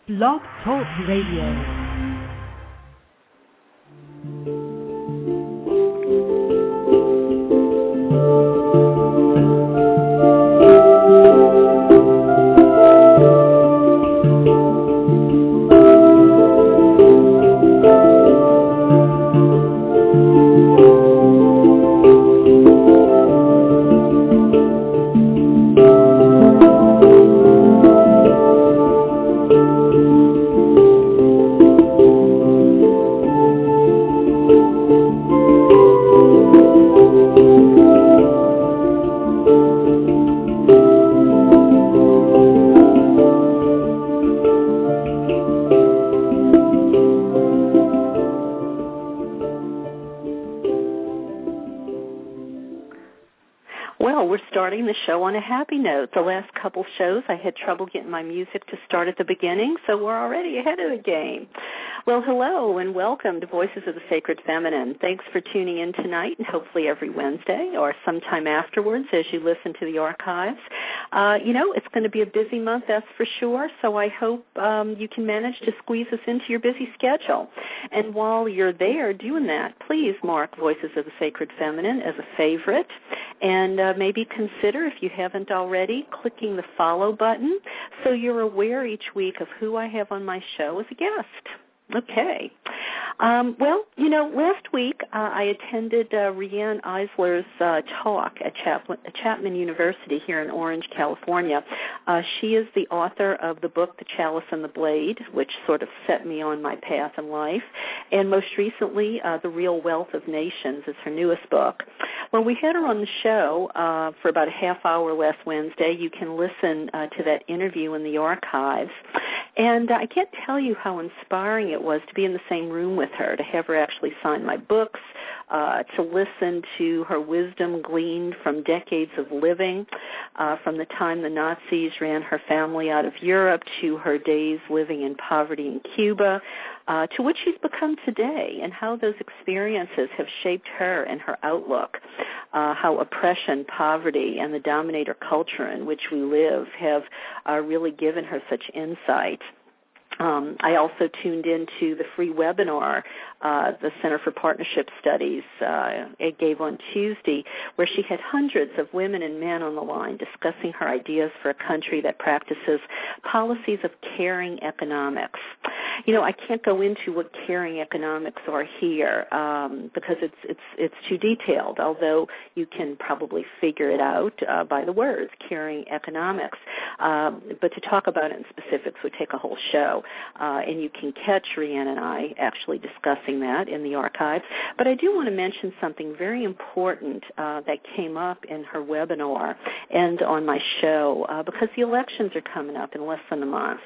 Blog Talk Radio. The show on a happy note. The last couple shows I had trouble getting my music to start at the beginning, so we're already ahead of the game. Well, hello and welcome to Voices of the Sacred Feminine. Thanks for tuning in tonight and hopefully every Wednesday or sometime afterwards as you listen to the archives. It's going to be a busy month, that's for sure, so I hope you can manage to squeeze us into your busy schedule. And while you're there doing that, please mark Voices of the Sacred Feminine as a favorite and maybe consider, if you haven't already, clicking the follow button so you're aware each week of who I have on my show as a guest. Okay. Last week I attended Riane Eisler's talk at Chapman University here in Orange, California. She is the author of the book The Chalice and the Blade, which sort of set me on my path in life, and most recently The Real Wealth of Nations is her newest book. Well, we had her on the show for about a half hour last Wednesday. You can listen to that interview in the archives. And I can't tell you how inspiring it was to be in the same room with her, to have her actually sign my books, to listen to her wisdom gleaned from decades of living, from the time the Nazis ran her family out of Europe to her days living in poverty in Cuba, to what she's become today, and how those experiences have shaped her and her outlook, how oppression, poverty, and the dominator culture in which we live have really given her such insight. I also tuned into the free webinar the Center for Partnership Studies it gave on Tuesday, where she had hundreds of women and men on the line discussing her ideas for a country that practices policies of caring economics. I can't go into what caring economics are here because it's too detailed, although you can probably figure it out by the words, caring economics. But to talk about it in specifics would take a whole show, and you can catch Riane and I actually discussing that in the archives. But I do want to mention something very important that came up in her webinar and on my show because the elections are coming up in less than a month.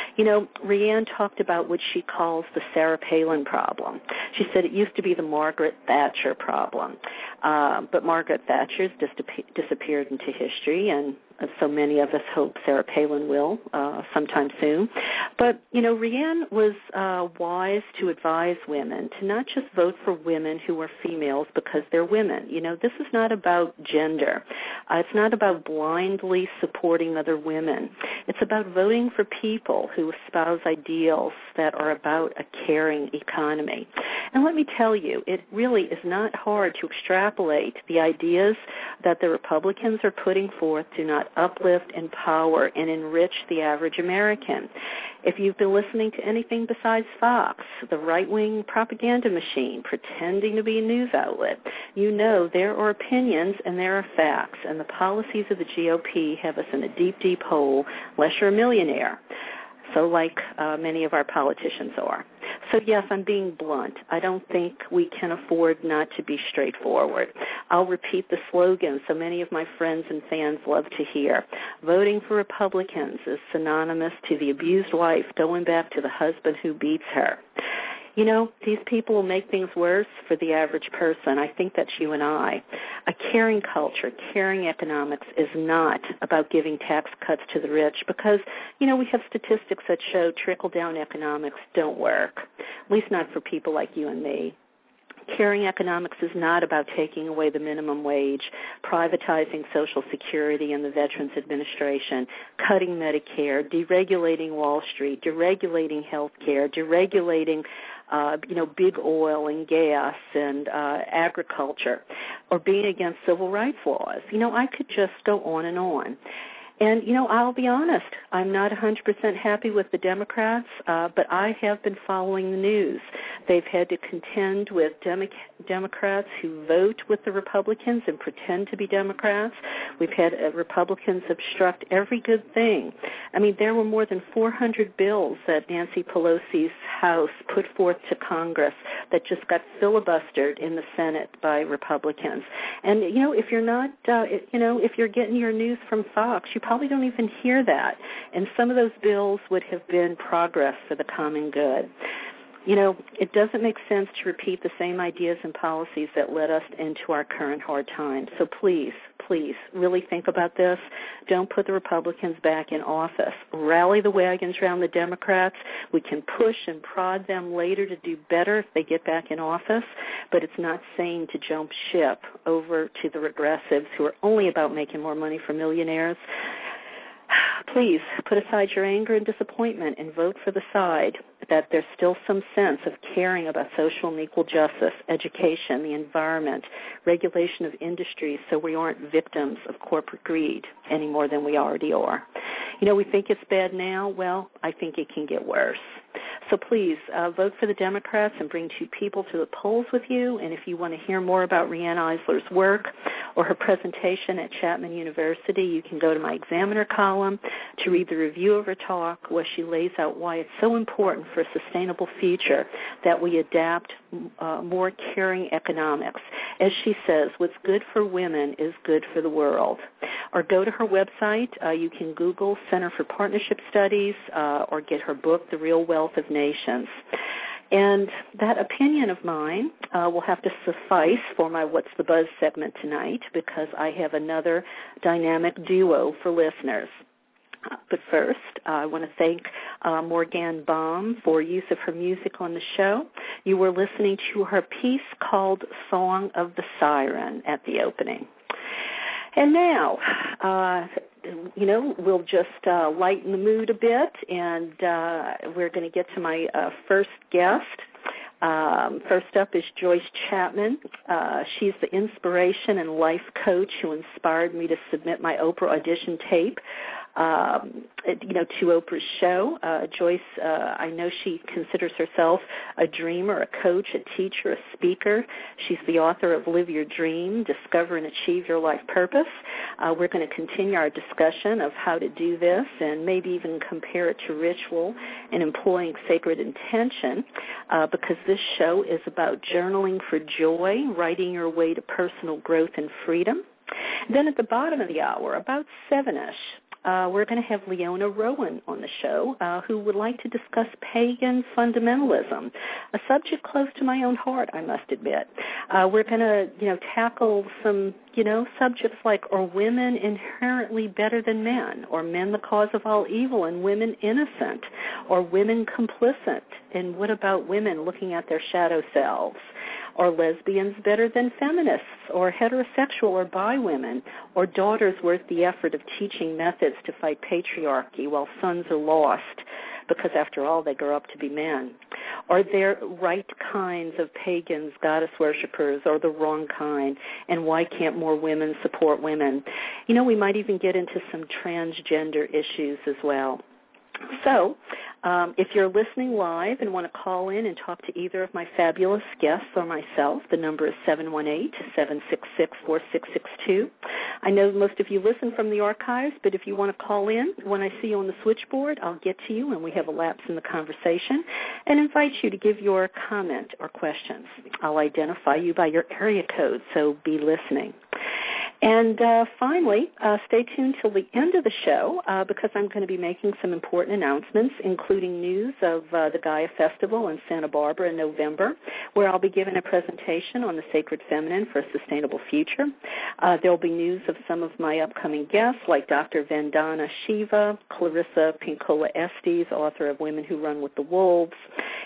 Riane talked about what she calls the Sarah Palin problem. She said it used to be the Margaret Thatcher problem, but Margaret Thatcher's disappeared into history, and so many of us hope Sarah Palin will sometime soon. But, Riane was wise to advise women to not just vote for women who are females because they're women. This is not about gender. It's not about blindly supporting other women. It's about voting for people who espouse ideals that are about a caring economy. And let me tell you, it really is not hard to extrapolate the ideas that the Republicans are putting forth to not uplift, empower, and enrich the average American. If you've been listening to anything besides Fox, the right-wing propaganda machine pretending to be a news outlet, you know there are opinions and there are facts, and the policies of the GOP have us in a deep, deep hole unless you're a millionaire. So like many of our politicians are. So, yes, I'm being blunt. I don't think we can afford not to be straightforward. I'll repeat the slogan so many of my friends and fans love to hear. Voting for Republicans is synonymous to the abused wife going back to the husband who beats her. These people will make things worse for the average person. I think that's you and I. A caring culture, caring economics is not about giving tax cuts to the rich because, we have statistics that show trickle-down economics don't work, at least not for people like you and me. Caring economics is not about taking away the minimum wage, privatizing Social Security and the Veterans Administration, cutting Medicare, deregulating Wall Street, deregulating health care, deregulating big oil and gas and agriculture, or being against civil rights laws. I could just go on and on. And, I'll be honest, I'm not 100% happy with the Democrats, but I have been following the news. They've had to contend with Democrats who vote with the Republicans and pretend to be Democrats. We've had Republicans obstruct every good thing. I mean, there were more than 400 bills that Nancy Pelosi's House put forth to Congress that just got filibustered in the Senate by Republicans. And, if you're not, if you're getting your news from Fox, you probably don't even hear that. And some of those bills would have been progress for the common good. It doesn't make sense to repeat the same ideas and policies that led us into our current hard times. So please, really think about this. Don't put the Republicans back in office. Rally the wagons around the Democrats. We can push and prod them later to do better if they get back in office, but it's not sane to jump ship over to the regressives who are only about making more money for millionaires. Please put aside your anger and disappointment and vote for the side that there's still some sense of caring about social and equal justice, education, the environment, regulation of industries so we aren't victims of corporate greed any more than we already are. We think it's bad now. Well, I think it can get worse. So please vote for the Democrats and bring two people to the polls with you. And if you want to hear more about Riane Eisler's work or her presentation at Chapman University, you can go to my Examiner column to read the review of her talk where she lays out why it's so important for a sustainable future that we adapt more caring economics. As she says, what's good for women is good for the world. Or go to her website. You can Google Center for Partnership Studies or get her book, The Real Wealth of Nations. And that opinion of mine will have to suffice for my What's the Buzz segment tonight because I have another dynamic duo for listeners. But first, I want to thank Morgan Baum for use of her music on the show. You were listening to her piece called Song of the Siren at the opening. And now, we'll just lighten the mood a bit, and we're going to get to my first guest. First up is Joyce Chapman. She's the inspiration and life coach who inspired me to submit my Oprah audition tape, to Oprah's show. Joyce, I know she considers herself a dreamer, a coach, a teacher, a speaker. She's the author of Live Your Dream, Discover and Achieve Your Life Purpose. We're going to continue our discussion of how to do this and maybe even compare it to ritual and employing sacred intention because this show is about journaling for joy, writing your way to personal growth and freedom. Then at the bottom of the hour, about 7-ish, we're going to have Leona Rowan on the show who would like to discuss pagan fundamentalism, a subject close to my own heart, I must admit. We're going to, tackle some, subjects like, are women inherently better than men? Or men the cause of all evil and women innocent? Or women complicit? And what about women looking at their shadow selves? Are lesbians better than feminists or heterosexual or bi women? Or daughters worth the effort of teaching methods to fight patriarchy while sons are lost because, after all, they grow up to be men? Are there right kinds of pagans, goddess worshippers, or the wrong kind? And why can't more women support women? We might even get into some transgender issues as well. So if you're listening live and want to call in and talk to either of my fabulous guests or myself, the number is 718-766-4662. I know most of you listen from the archives, but if you want to call in, when I see you on the switchboard, I'll get to you and we have a lapse in the conversation and invite you to give your comment or questions. I'll identify you by your area code, so be listening. And finally, stay tuned till the end of the show because I'm going to be making some important announcements, including news of the Gaia Festival in Santa Barbara in November, where I'll be giving a presentation on the sacred feminine for a sustainable future. There will be news of some of my upcoming guests, like Dr. Vandana Shiva, Clarissa Pinkola Estes, author of Women Who Run with the Wolves,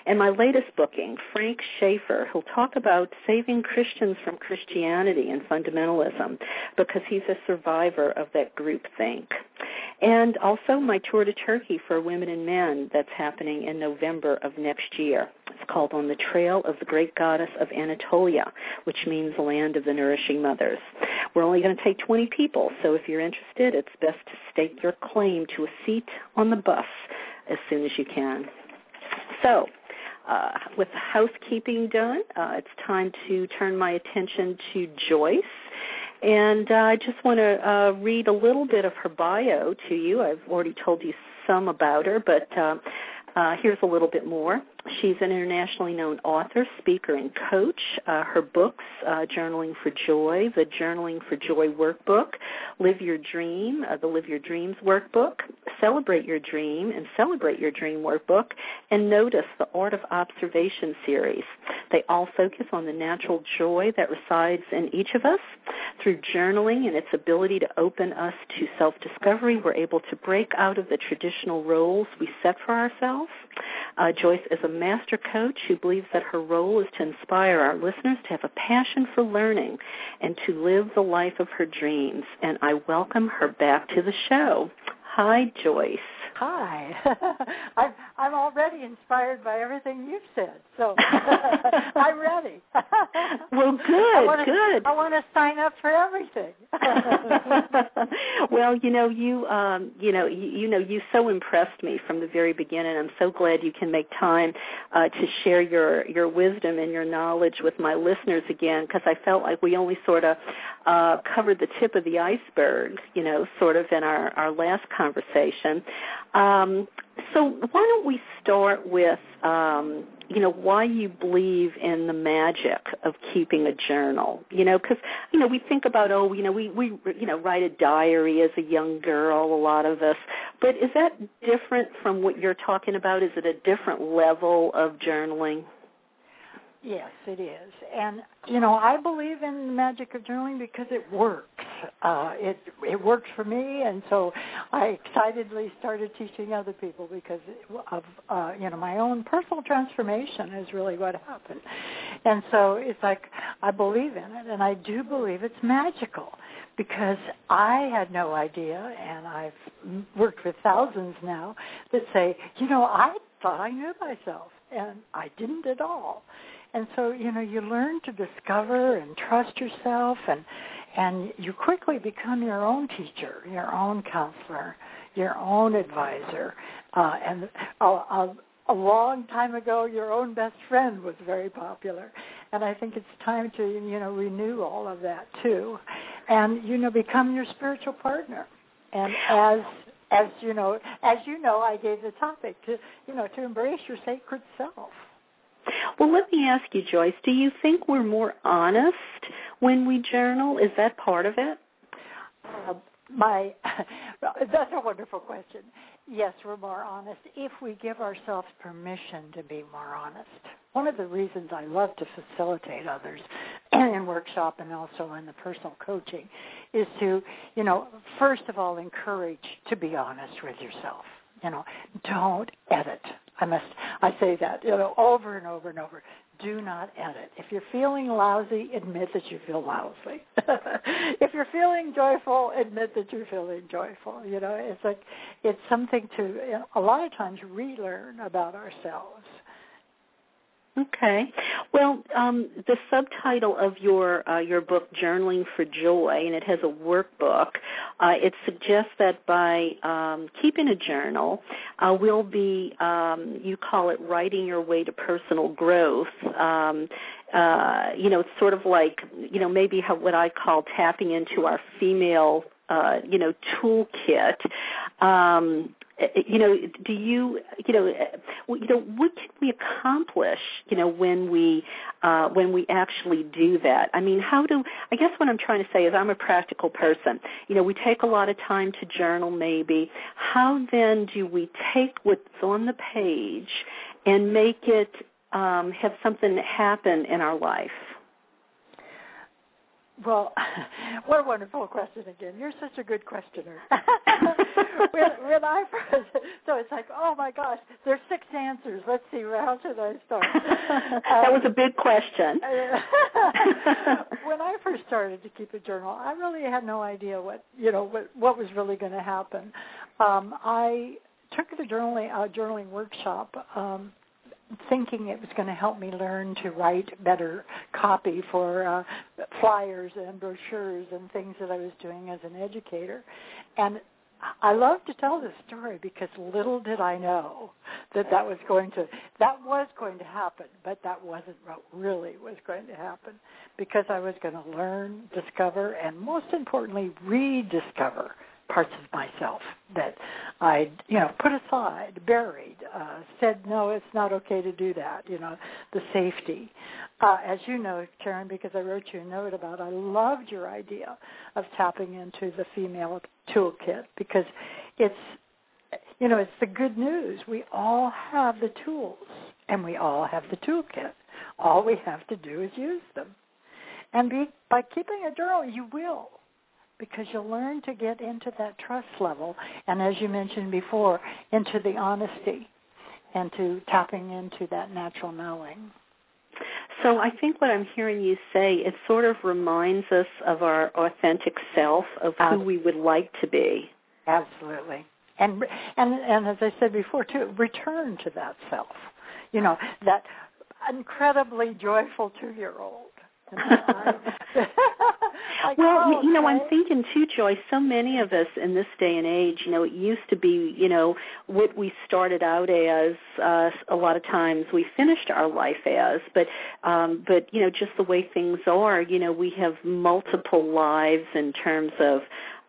And my latest booking, Frank Schaeffer, he'll talk about saving Christians from Christianity and fundamentalism because he's a survivor of that groupthink. And also my tour to Turkey for women and men that's happening in November of next year. It's called On the Trail of the Great Goddess of Anatolia, which means the land of the nourishing mothers. We're only going to take 20 people, so if you're interested, it's best to stake your claim to a seat on the bus as soon as you can. So, with the housekeeping done, it's time to turn my attention to Joyce. And I just want to read a little bit of her bio to you. I've already told you some about her, but here's a little bit more. She's an internationally known author, speaker, and coach. Her books, Journaling for Joy, the Journaling for Joy Workbook, Live Your Dream, the Live Your Dreams Workbook, Celebrate Your Dream and Celebrate Your Dream Workbook, and Notice, the Art of Observation series. They all focus on the natural joy that resides in each of us. Through journaling and its ability to open us to self-discovery, we're able to break out of the traditional roles we set for ourselves. Joyce is a master coach who believes that her role is to inspire our listeners to have a passion for learning and to live the life of her dreams. And I welcome her back to the show. Hi, Joyce. Hi. I'm already inspired by everything you've said, so I'm ready. Well, good, good. I want to sign up for everything. Well, you so impressed me from the very beginning. I'm so glad you can make time to share your wisdom and your knowledge with my listeners again, because I felt like we only sort of covered the tip of the iceberg, sort of in our last conversation. So why don't we start with, why you believe in the magic of keeping a journal? Because, we think about, we write a diary as a young girl, a lot of us. But is that different from what you're talking about? Is it a different level of journaling? Yes, it is. And, I believe in the magic of journaling because it works. It works for me, and so I excitedly started teaching other people because of, my own personal transformation is really what happened. And so it's like I believe in it, and I do believe it's magical because I had no idea, and I've worked with thousands now that say, I thought I knew myself, and I didn't at all. And so, you learn to discover and trust yourself, and you quickly become your own teacher, your own counselor, your own advisor. And a long time ago, your own best friend was very popular. And I think it's time to, renew all of that, too. And, become your spiritual partner. And as you know, I gave the topic to embrace your sacred self. Well, let me ask you, Joyce, do you think we're more honest when we journal? Is that part of it? That's a wonderful question. Yes, we're more honest if we give ourselves permission to be more honest. One of the reasons I love to facilitate others in workshop and also in the personal coaching is to, first of all, encourage to be honest with yourself. Don't edit. I say that, over and over and over. Do not edit. If you're feeling lousy, admit that you feel lousy. If you're feeling joyful, admit that you're feeling joyful. It's something to, a lot of times, relearn about ourselves. Okay. Well, the subtitle of your book, Journaling for Joy, and it has a workbook, it suggests that by keeping a journal, we'll be, you call it writing your way to personal growth. It's sort of like, maybe what I call tapping into our female, toolkit. Do you, what can we accomplish, when we actually do that? I mean, I guess what I'm trying to say is I'm a practical person. We take a lot of time to journal maybe. How then do we take what's on the page and make it have something happen in our life? Well, what a wonderful question again. You're such a good questioner. when I first, so it's like, oh my gosh, there's 6 answers. Let's see, how should I start? That was a big question. When I first started to keep a journal, I really had no idea what was really going to happen. I took the journaling workshop thinking it was going to help me learn to write better copy for flyers and brochures and things that I was doing as an educator. And I love to tell this story because little did I know that was going to happen, but that wasn't what really was going to happen, because I was going to learn, discover, and most importantly, rediscover parts of myself that I'd, put aside, buried, said, no, it's not okay to do that, the safety. As you know, Karen, because I wrote you a note about, I loved your idea of tapping into the female toolkit, because it's the good news. We all have the tools, and we all have the toolkit. All we have to do is use them. And by keeping a journal, you will, because you'll learn to get into that trust level, and as you mentioned before, into the honesty and to tapping into that natural knowing. So I think what I'm hearing you say, it sort of reminds us of our authentic self, of who we would like to be. Absolutely. And as I said before, too, return to that self, that incredibly joyful 2-year-old. Well, I'm thinking too, Joy, so many of us in this day and age, it used to be, what we started out as, a lot of times we finished our life as, but just the way things are, we have multiple lives in terms of,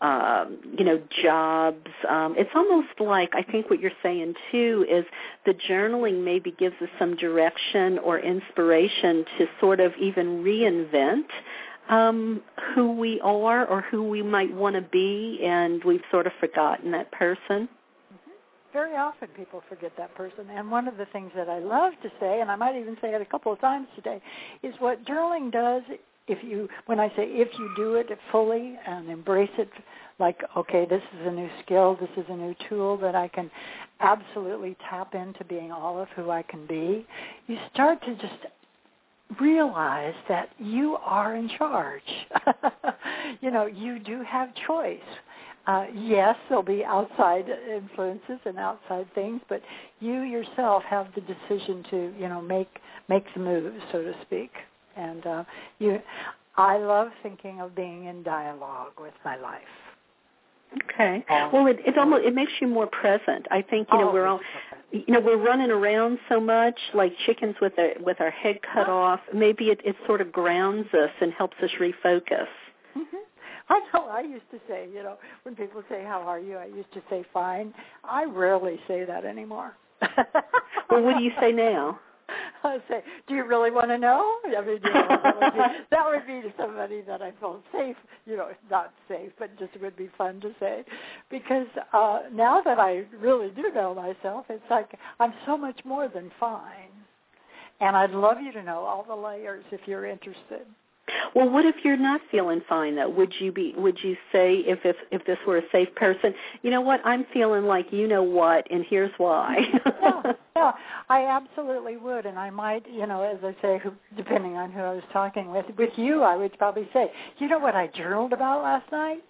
jobs. It's almost like, I think what you're saying too is the journaling maybe gives us some direction or inspiration to sort of even reinvent who we are or who we might want to be, and we've sort of forgotten that person. Very often people forget that person, and one of the things that I love to say, and I might even say it a couple of times today, is what journaling does. When I say if you do it fully and embrace it, like, okay, this is a new skill, this is a new tool that I can absolutely tap into being all of who I can be, you start to just realize that you are in charge. You do have choice. Yes, there'll be outside influences and outside things, but you yourself have the decision to, make the moves, so to speak. And I love thinking of being in dialogue with my life. Okay. Well, it makes you more present. I think we're all, we're running around so much like chickens with our head cut off. Maybe it sort of grounds us and helps us refocus. Mm-hmm. I know. I used to say, when people say, "How are you?" I used to say, "Fine." I rarely say that anymore. Well, what do you say now? I say, do you really want to know? I mean, that would be to somebody that I felt safe, not safe, but just would be fun to say. Because now that I really do know myself, it's like I'm so much more than fine. And I'd love you to know all the layers if you're interested. Well, what if you're not feeling fine, though? Would you say, if this were a safe person, you know what, I'm feeling like you know what, and here's why? Yeah, I absolutely would, and I might, as I say, depending on who I was talking with you, I would probably say, you know what I journaled about last night?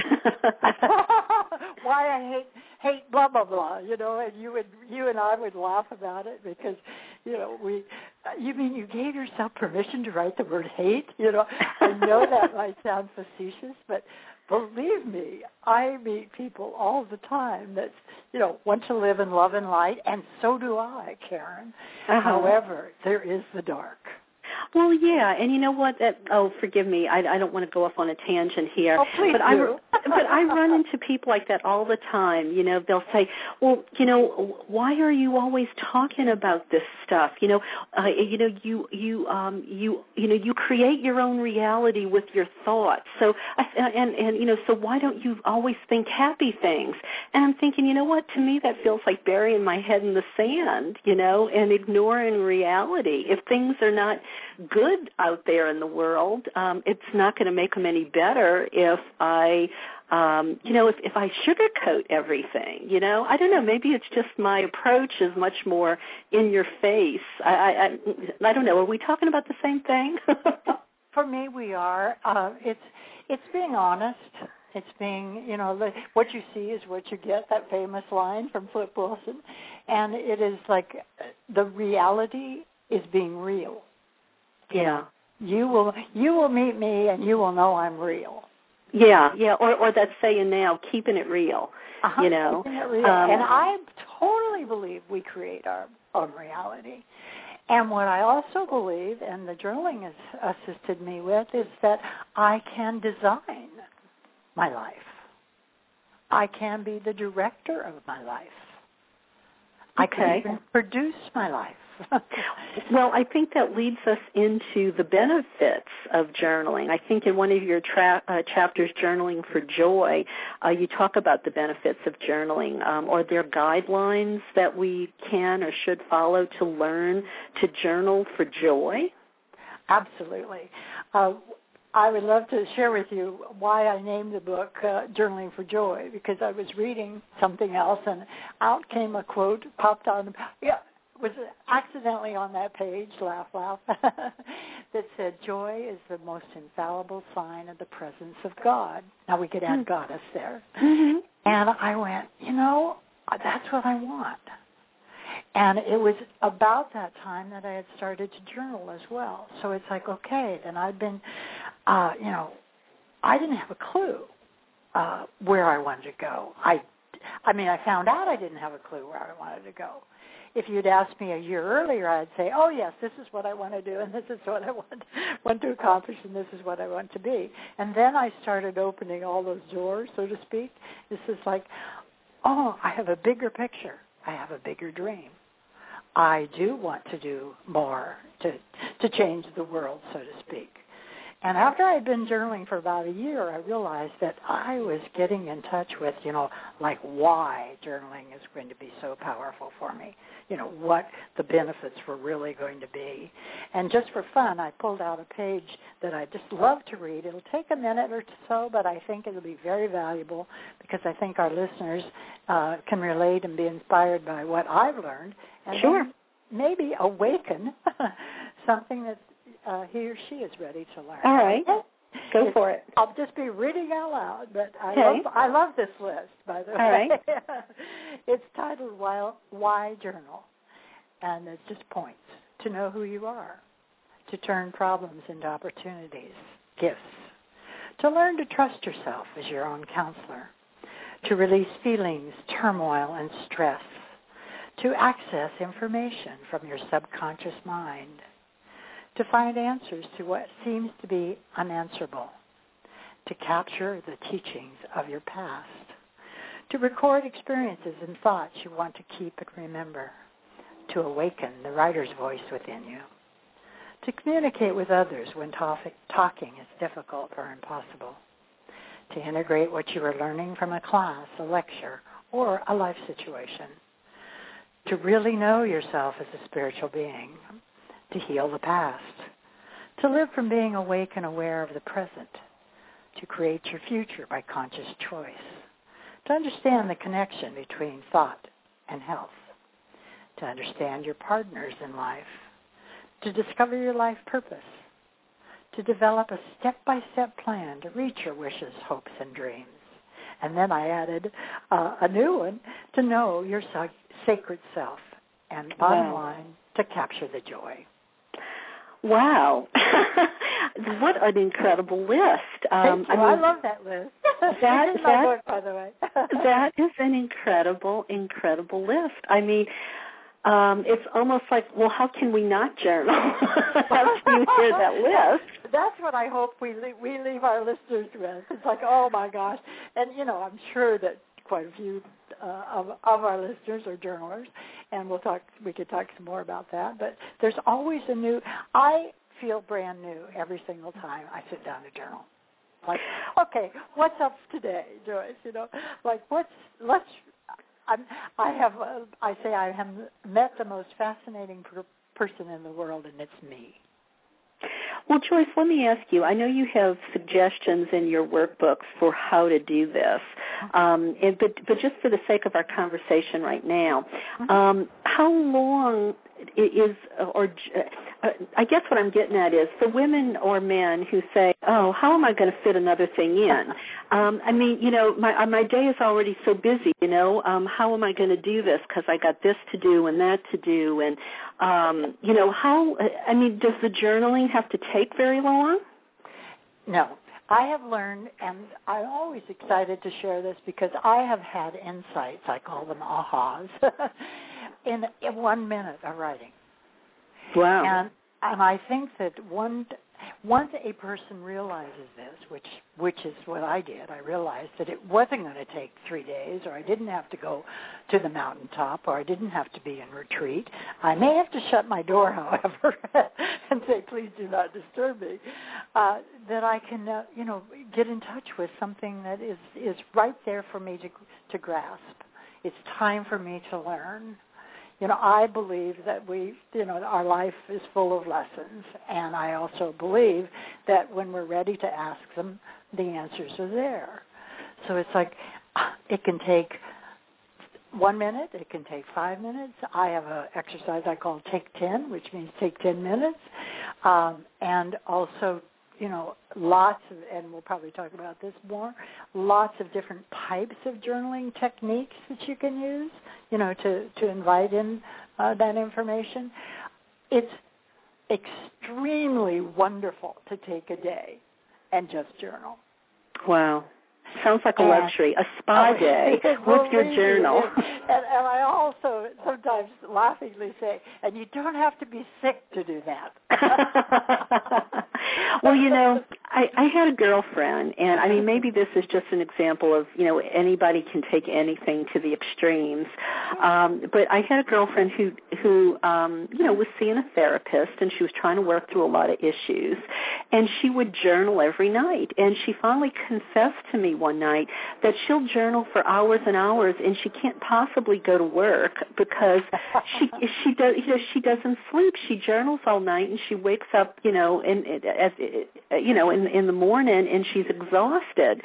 Why I hate blah blah blah, and you and I would laugh about it because, you mean you gave yourself permission to write the word hate? I know that might sound facetious, but believe me, I meet people all the time that, want to live in love and light, and so do I, Karen. Uh-huh. However, there is the dark. Well, yeah, and you know what? Forgive me. I don't want to go off on a tangent here. Oh, please do. But I run into people like that all the time. They'll say, "Well, why are you always talking about this stuff? You create your own reality with your thoughts. So, so why don't you always think happy things?" And I'm thinking, you know what? To me, that feels like burying my head in the sand, and ignoring reality. If things are not good out there in the world, it's not going to make them any better if I if I sugarcoat everything, I don't know, maybe it's just my approach is much more in your face. I don't know. Are we talking about the same thing? For me, we are. It's being honest. It's being, what you see is what you get, that famous line from Flip Wilson. And it is like the reality is being real. Yeah. You will meet me and you will know I'm real. Yeah. Or that saying now, keeping it real, Keeping it real. And I totally believe we create our own reality. And what I also believe, and the journaling has assisted me with, is that I can design my life. I can be the director of my life. I can even produce my life. Well, I think that leads us into the benefits of journaling. I think in one of your chapters, Journaling for Joy, you talk about the benefits of journaling. Are there guidelines that we can or should follow to learn to journal for joy? Absolutely. I would love to share with you why I named the book Journaling for Joy, because I was reading something else and out came a quote, popped on, was accidentally on that page, laugh, that said, joy is the most infallible sign of the presence of God. Now we could add goddess there. Mm-hmm. And I went, that's what I want. And it was about that time that I had started to journal as well. So it's like, okay, then I'd been, I didn't have a clue where I wanted to go. I found out I didn't have a clue where I wanted to go. If you'd asked me a year earlier, I'd say, oh, yes, this is what I want to do, and this is what I want to accomplish, and this is what I want to be. And then I started opening all those doors, so to speak. This is like, oh, I have a bigger picture. I have a bigger dream. I do want to do more to change the world, so to speak. And after I had been journaling for about a year, I realized that I was getting in touch with, why journaling is going to be so powerful for me, what the benefits were really going to be. And just for fun, I pulled out a page that I just love to read. It'll take a minute or so, but I think it'll be very valuable because I think our listeners can relate and be inspired by what I've learned. And sure. Maybe awaken something that he or she is ready to learn. All right. Go for it. I'll just be reading out loud, but I love this list, by the way. All right. It's titled Why Journal, and it's just points to know who you are, to turn problems into opportunities, gifts, to learn to trust yourself as your own counselor, to release feelings, turmoil, and stress, to access information from your subconscious mind, to find answers to what seems to be unanswerable, to capture the teachings of your past, to record experiences and thoughts you want to keep and remember, to awaken the writer's voice within you, to communicate with others when talking is difficult or impossible, to integrate what you are learning from a class, a lecture, or a life situation, to really know yourself as a spiritual being, to heal the past, to live from being awake and aware of the present, to create your future by conscious choice, to understand the connection between thought and health, to understand your partners in life, to discover your life purpose, to develop a step-by-step plan to reach your wishes, hopes, and dreams. And then I added a new one, to know your sacred self, and bottom line, to capture the joy. Wow. What an incredible list. I love that list. That is my book, by the way. That is an incredible, incredible list. I mean, it's almost like, well, how can we not journal after you hear that list? That's what I hope we leave our listeners with. It's like, oh, my gosh. And, I'm sure that quite a few of our listeners are journalers, and we could talk some more about that. But there's always I feel brand new every single time I sit down to journal. Like, okay, what's up today, Joyce? I say I have met the most fascinating person in the world, and it's me. Well, Joyce, let me ask you, I know you have suggestions in your workbooks for how to do this, but just for the sake of our conversation right now, how long is, or I guess what I'm getting at is, for women or men who say, oh, how am I going to fit another thing in? I mean, you know, my day is already so busy, you know, how am I going to do this because I got this to do and that to do, and, you know, does the journaling have to take very long? No. I have learned, and I'm always excited to share this because I have had insights, I call them ahas, in 1 minute of writing. Wow. And I think that once a person realizes this, which is what I did, I realized that it wasn't going to take 3 days, or I didn't have to go to the mountaintop, or I didn't have to be in retreat. I may have to shut my door, however, and say, please do not disturb me, that I can, get in touch with something that is right there for me to grasp. It's time for me to learn. You know, I believe that our life is full of lessons, and I also believe that when we're ready to ask them, the answers are there. So it's like, it can take 1 minute, it can take 5 minutes. I have an exercise I call Take 10, which means take 10 minutes, and also, you know, lots of, and we'll probably talk about this more, lots of different types of journaling techniques that you can use, you know, to invite in that information. It's extremely wonderful to take a day and just journal. Wow. Sounds like a luxury, a spa day with your journal. And I also sometimes laughingly say, and you don't have to be sick to do that. Well, you know, I had a girlfriend, and I mean, maybe this is just an example of, you know, anybody can take anything to the extremes. But I had a girlfriend who was seeing a therapist, and she was trying to work through a lot of issues, and she would journal every night. And she finally confessed to me one night that she'll journal for hours and hours, and she can't possibly go to work because she doesn't sleep. She journals all night, and she wakes up, you know, in the morning, and she's exhausted.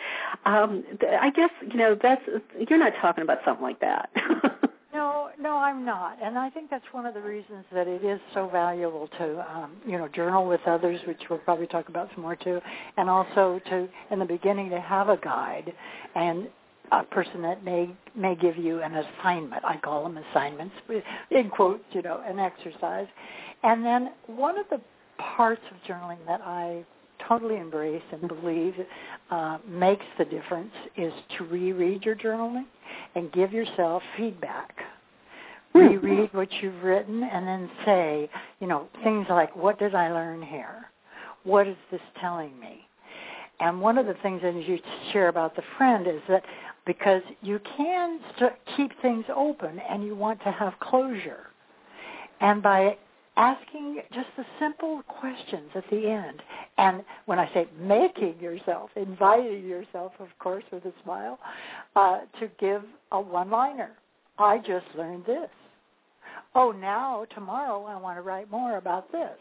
I guess, you know, you're not talking about something like that. No, I'm not. And I think that's one of the reasons that it is so valuable to, journal with others, which we'll probably talk about some more too, and also to, in the beginning, to have a guide and a person that may give you an assignment. I call them assignments, in quotes, you know, an exercise. And then one of the parts of journaling that I totally embrace and believe makes the difference is to reread your journaling and give yourself feedback. Reread what you've written and then say, you know, things like, what did I learn here? What is this telling me? And one of the things that you share about the friend is that because you can keep things open and you want to have closure. And by asking just the simple questions at the end, and when I say making yourself, inviting yourself, of course, with a smile, to give a one-liner. I just learned this. Oh, now, tomorrow, I want to write more about this.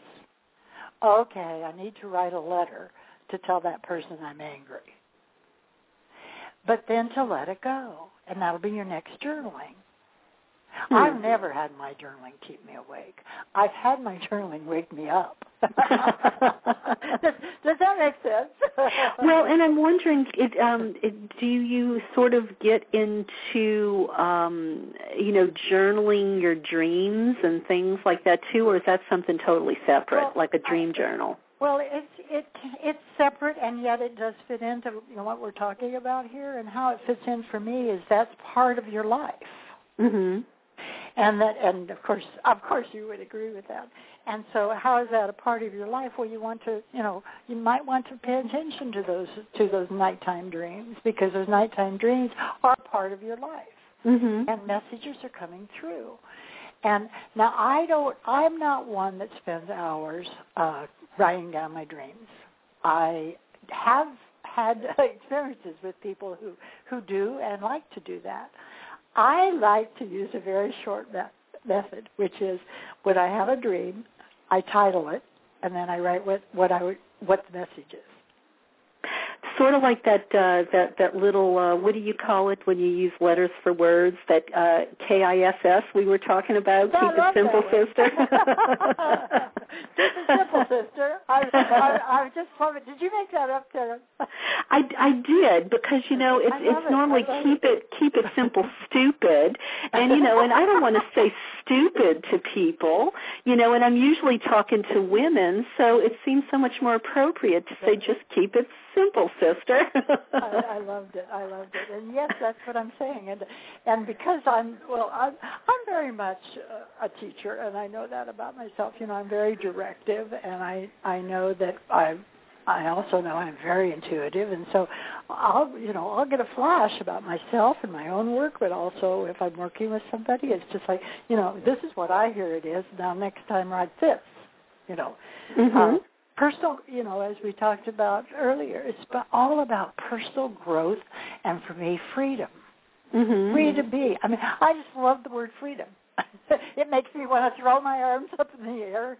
Okay, I need to write a letter to tell that person I'm angry. But then to let it go, and that'll be your next journaling. I've never had my journaling keep me awake. I've had my journaling wake me up. Does that make sense? Well, and I'm wondering, do you sort of get into, journaling your dreams and things like that too, or is that something totally separate, like a dream journal? Well, it's separate, and yet it does fit into what we're talking about here, and how it fits in for me is that's part of your life. Mm-hmm. And of course you would agree with that. And so how is that a part of your life? Well, you might want to pay attention to those nighttime dreams, because those nighttime dreams are part of your life. Mm-hmm. And messages are coming through. And now I'm not one that spends hours writing down my dreams. I have had experiences with people who do and like to do that. I like to use a very short method, which is when I have a dream, I title it, and then I write what the message is. Sort of like that little, what do you call it when you use letters for words, that KISS we were talking about, Keep It Simple, Sister? Keep It Simple, Sister. I just love it. Did you make that up, Karen? I did, because, it's normally keep it simple, stupid, and, and I don't want to say stupid to people, and I'm usually talking to women, so it seems so much more appropriate to say just keep it simple, sister. I loved it. And yes, that's what I'm saying. And because I'm very much a teacher, and I know that about myself. I'm very directive, and I know that I also know I'm very intuitive, and so I'll get a flash about myself and my own work, but also if I'm working with somebody, it's just like, this is what I hear it is. Now next time write this, Mm-hmm. Personal, as we talked about earlier, it's all about personal growth and, for me, freedom. Mm-hmm. Free to be. I mean, I just love the word freedom. It makes me want to throw my arms up in the air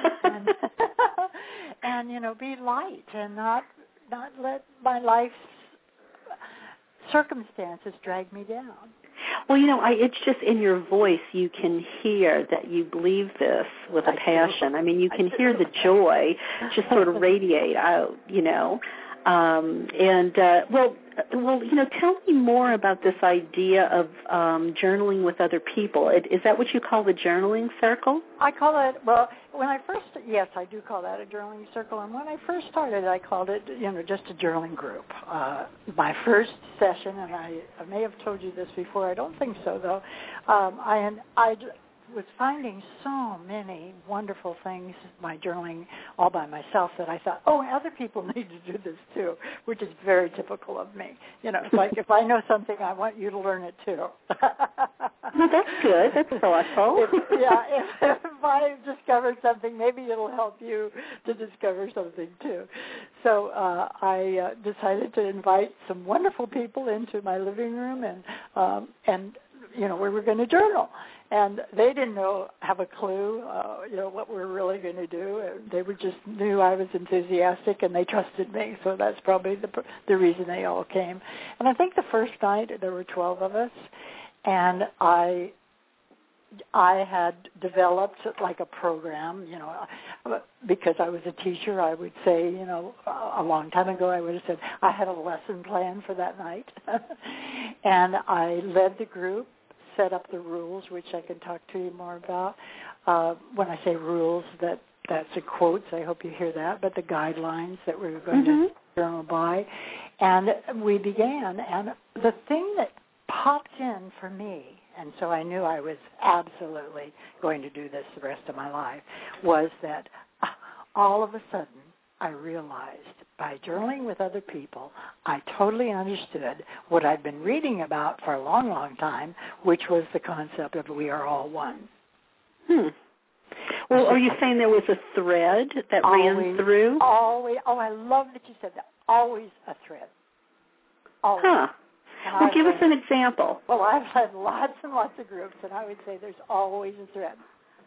and be light and not let my life's circumstances drag me down. Well, it's just in your voice you can hear that you believe this with a passion. I mean, you can hear the joy just sort of radiate out, tell me more about this idea of journaling with other people. Is that what you call the journaling circle? I call it, yes, I do call that a journaling circle. And when I first started, I called it, just a journaling group. My first session, and I may have told you this before, I don't think so, though, I was finding so many wonderful things in my journaling all by myself that I thought, other people need to do this too, which is very typical of me. It's like if I know something, I want you to learn it too. Well, that's good. That's thoughtful. If I discovered something, maybe it'll help you to discover something too. So I decided to invite some wonderful people into my living room, and we were going to journal. And they didn't have a clue, what we were really going to do. They just knew I was enthusiastic, and they trusted me. So that's probably the reason they all came. And I think the first night there were 12 of us, and I had developed like a program, because I was a teacher. I would say, a long time ago, I would have said I had a lesson plan for that night, and I led the group. Set up the rules, which I can talk to you more about. When I say rules, that's in quotes. I hope you hear that. But the guidelines that we were going to journal by. And we began. And the thing that popped in for me, and so I knew I was absolutely going to do this the rest of my life, was that all of a sudden I realized by journaling with other people, I totally understood what I'd been reading about for a long, long time, which was the concept of we are all one. Well, are you saying there was a thread that ran through? Always. Oh, I love that you said that. Always a thread. Always. Huh. Well, give us an example. Well, I've had lots and lots of groups, and I would say there's always a thread.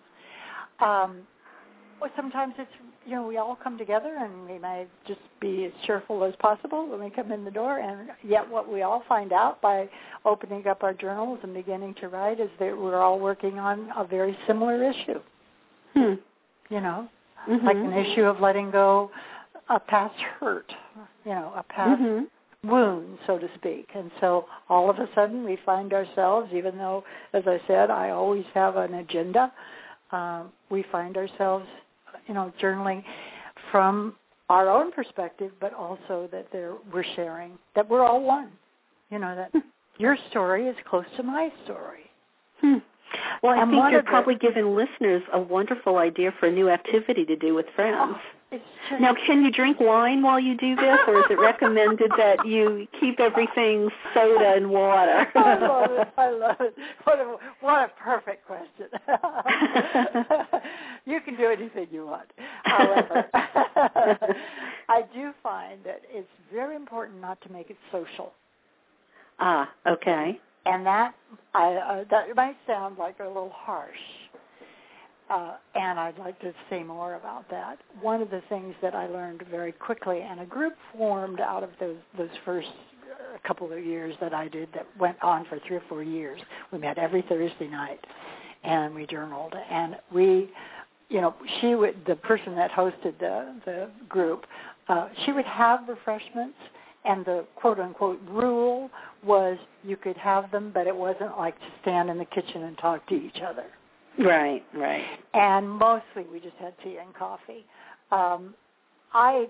Sometimes it's, we all come together and we may just be as cheerful as possible when we come in the door, and yet what we all find out by opening up our journals and beginning to write is that we're all working on a very similar issue. Like an issue of letting go a past hurt, a past wound, so to speak. And so all of a sudden we find ourselves, even though, as I said, I always have an agenda, we find ourselves journaling from our own perspective, but also that we're sharing, that we're all one. That your story is close to my story. Well, I think you're probably giving listeners a wonderful idea for a new activity to do with friends. Now, can you drink wine while you do this, or is it recommended that you keep everything soda and water? I love it. What a perfect question. You can do anything you want. However, I do find that it's very important not to make it social. Ah, okay. And that might sound like a little harsh. and I'd like to say more about that. One of the things that I learned very quickly, and a group formed out of those first couple of years that I did that went on for 3 or 4 years. We met every Thursday night, and we journaled. And we, the person that hosted the group, she would have refreshments, and the quote-unquote rule was you could have them, but it wasn't like to stand in the kitchen and talk to each other. Right. And mostly we just had tea and coffee. I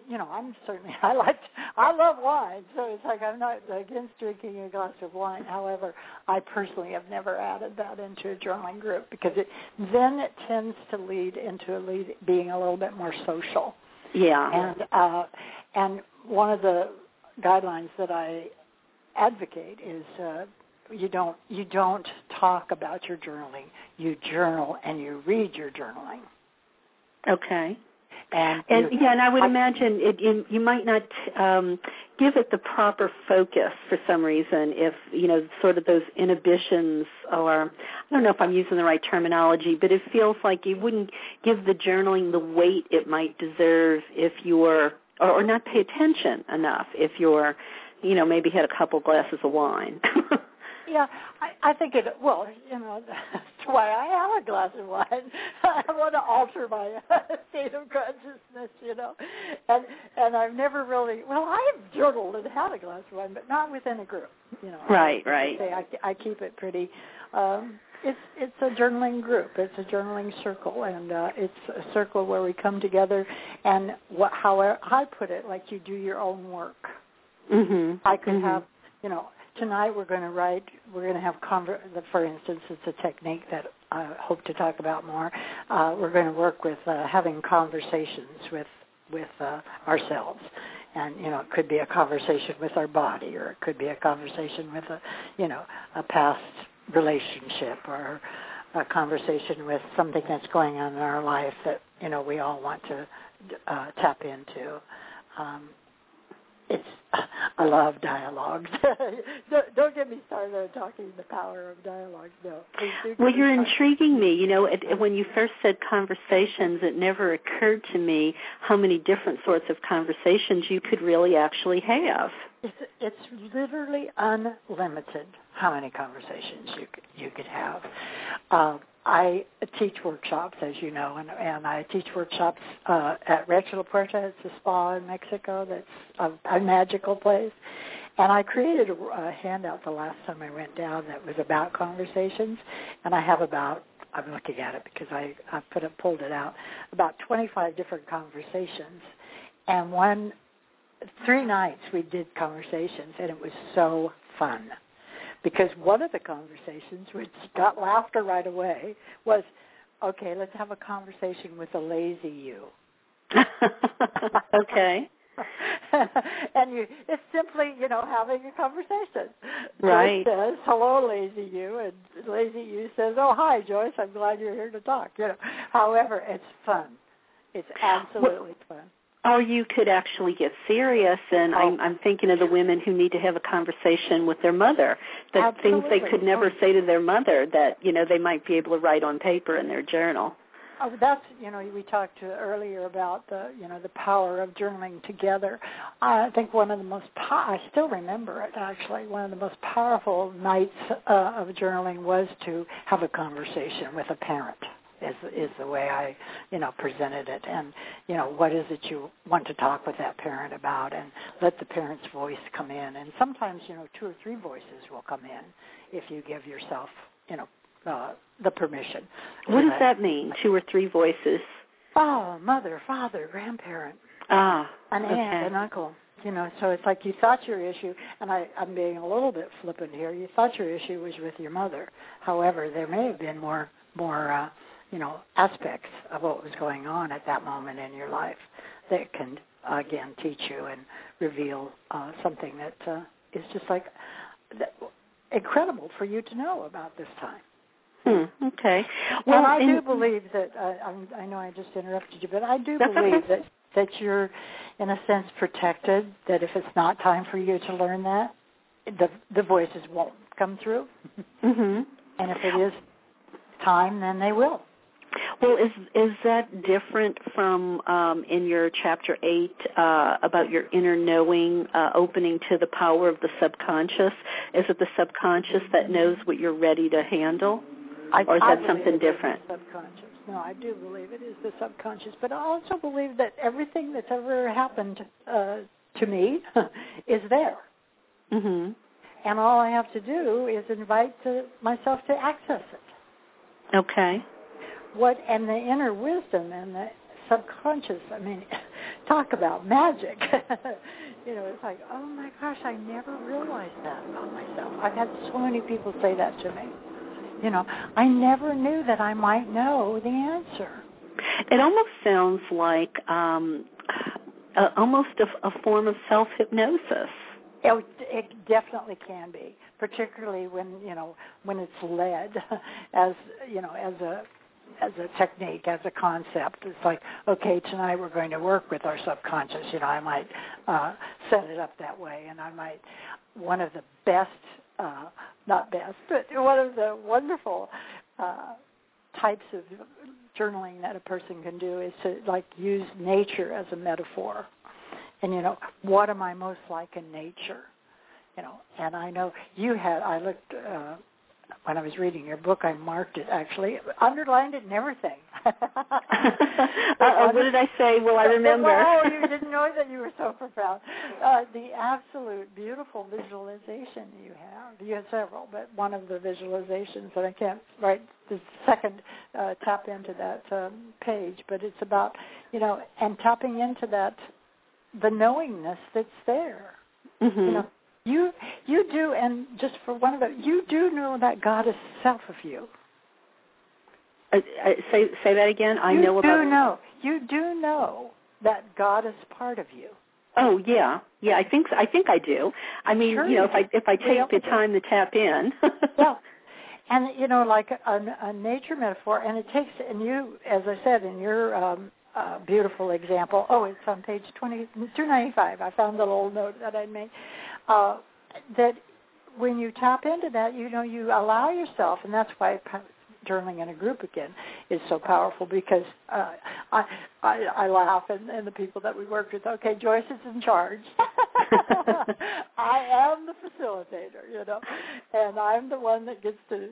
love wine, so it's like I'm not against drinking a glass of wine. However, I personally have never added that into a journaling group because it tends to lead into being a little bit more social. Yeah. And one of the guidelines that I advocate is you don't talk about your journaling. You journal and you read your journaling. Okay. And I would imagine you might not give it the proper focus for some reason if, sort of those inhibitions or, I don't know if I'm using the right terminology, but it feels like you wouldn't give the journaling the weight it might deserve if you're, or not pay attention enough if you're, maybe had a couple glasses of wine. Yeah, I think that's why I have a glass of wine. I want to alter my state of consciousness, And I've never really, I've journaled and had a glass of wine, but not within a group, Right. I keep it pretty, it's a journaling group. It's a journaling circle, and it's a circle where we come together, and how I put it, like you do your own work. Mm-hmm. I could have, tonight we're going to have, for instance, it's a technique that I hope to talk about more. We're going to work with having conversations with ourselves. And, it could be a conversation with our body, or it could be a conversation with a past relationship, or a conversation with something that's going on in our life that, we all want to tap into. I love dialogues. Don't get me started on talking the power of dialogues. No. Well, you're intriguing me. When you first said conversations, it never occurred to me how many different sorts of conversations you could really actually have. It's literally unlimited how many conversations you could have. I teach workshops, as you know, and I teach workshops at Rancho La Puerta. It's a spa in Mexico that's a magical place. And I created a handout the last time I went down that was about conversations, and I have I'm looking at it because I pulled it out, about 25 different conversations. And 3 nights we did conversations, and it was so fun. Because one of the conversations, which got laughter right away, was, okay, let's have a conversation with a lazy you. Okay. And it's simply, having a conversation. Right. Joyce says, hello, lazy you, and lazy you says, oh, hi, Joyce, I'm glad you're here to talk. However, it's fun. It's absolutely fun. Or you could actually get serious, and I'm thinking of the women who need to have a conversation with their mother, things they could never say to their mother that, they might be able to write on paper in their journal. Oh, that's, we talked earlier about the power of journaling together. I think one of the most, I still remember it actually, one of the most powerful nights of journaling was to have a conversation with a parent. Is the way I, presented it. And, what is it you want to talk with that parent about, and let the parent's voice come in. And sometimes, 2 or 3 voices will come in if you give yourself, the permission. What does that mean, 2 or 3 voices? Oh, mother, father, grandparent. An aunt, an uncle. So it's like you thought your issue, and I'm being a little bit flippant here, you thought your issue was with your mother. However, there may have been more aspects of what was going on at that moment in your life that can, again, teach you and reveal something that is just incredible for you to know about this time. Okay. Well, and I do believe that, I know I just interrupted you, but I do believe that you're, in a sense, protected, that if it's not time for you to learn that, the voices won't come through. Mm-hmm. And if it is time, then they will. Well, is that different from in your Chapter 8 about your inner knowing, opening to the power of the subconscious? Is it the subconscious that knows what you're ready to handle? Or is that something different? Subconscious. No, I do believe it is the subconscious, but I also believe that everything that's ever happened to me is there. Mm-hmm. And all I have to do is invite myself to access it. Okay. And the inner wisdom and the subconscious, I mean, talk about magic. It's like, oh my gosh, I never realized that about myself. I've had so many people say that to me. I never knew that I might know the answer. It almost sounds like almost a form of self-hypnosis. It definitely can be, particularly when it's led as a technique, as a concept. It's like, okay, tonight we're going to work with our subconscious. I might set it up that way, and I might, one of the best, not best, but one of the wonderful types of journaling that a person can do is to use nature as a metaphor. And, what am I most like in nature? And I know I looked, when I was reading your book, I marked it actually, underlined it and everything. What did I say? Well, I remember. Oh, you didn't know that you were so profound. The absolute beautiful visualization you have. You have several, but one of the visualizations that I can't write the second tap into that page, but it's about, and tapping into that, the knowingness that's there. Mm-hmm. You do, and just for one of it, you do know that God is self of you. Say that again. You do know that God is part of you. Oh yeah. I think I do. I mean, sure if I take the time to tap in. Yeah, and like a nature metaphor, and it takes, and you, as I said in your beautiful example. Oh, it's on page 295. I found the little note that I made. That when you tap into that, you allow yourself, and that's why journaling in a group again is so powerful, because I laugh, and the people that we worked with, okay, Joyce is in charge. I am the facilitator, and I'm the one that gets to,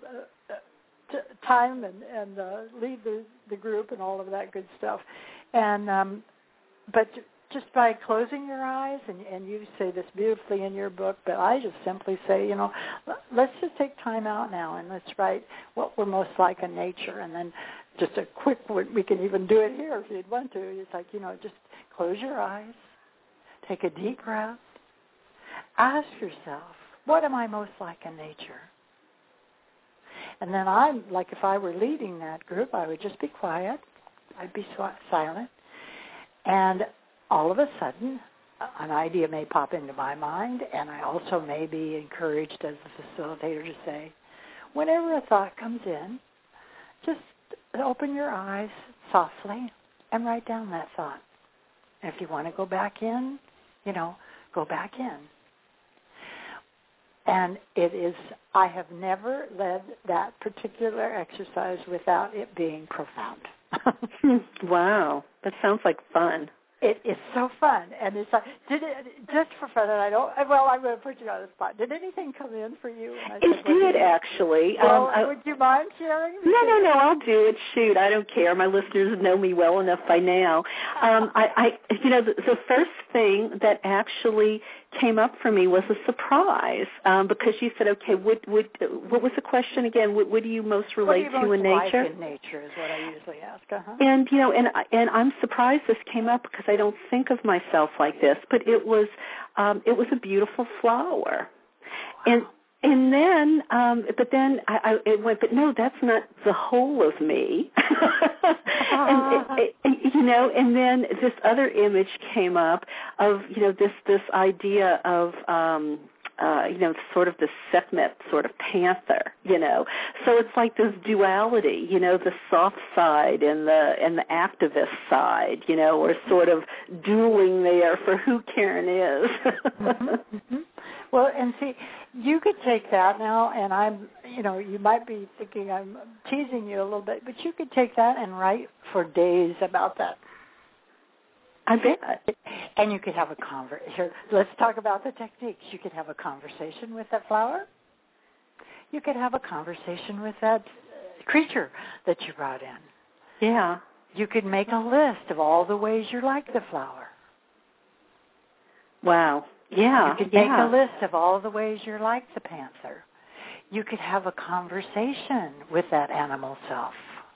time and lead the group and all of that good stuff. And but just by closing your eyes, and you say this beautifully in your book, but I just simply say, let's just take time out now and let's write what we're most like in nature. And then just a quick, we can even do it here if you'd want to. It's like, just close your eyes, take a deep breath, ask yourself, what am I most like in nature? And then I'm, like if I were leading that group, I would just be quiet. I'd be silent. And all of a sudden, an idea may pop into my mind, and I also may be encouraged as the facilitator to say, whenever a thought comes in, just open your eyes softly and write down that thought. And if you want to go back in, go back in. And I have never led that particular exercise without it being profound. Wow, that sounds like fun. It is so fun, and it's like, just for fun, and I'm going to put you on the spot. Did anything come in for you? It did, actually. Well, would you mind sharing? No, I'll do it. Shoot, I don't care. My listeners know me well enough by now. The first thing that actually came up for me was a surprise, because you said, okay, what was the question again? What do you most relate to in nature? Like in nature is what I usually ask. Uh-huh. And I'm surprised this came up, because I don't think of myself like this, but it was a beautiful flower. Wow. And then, it went, but no, that's not the whole of me. And then this other image came up of, this idea of, sort of the Sekhmet sort of panther, So it's like this duality, the soft side and the activist side, or sort of dueling there for who Karen is. Mm-hmm. Well, and see, you could take that now, and you might be thinking I'm teasing you a little bit, but you could take that and write for days about that. I bet. And you could have a conversation. Let's talk about the techniques. You could have a conversation with that flower. You could have a conversation with that creature that you brought in. Yeah. You could make a list of all the ways you like the flower. Wow. Yeah. You could make a list of all the ways you like the panther. You could have a conversation with that animal self.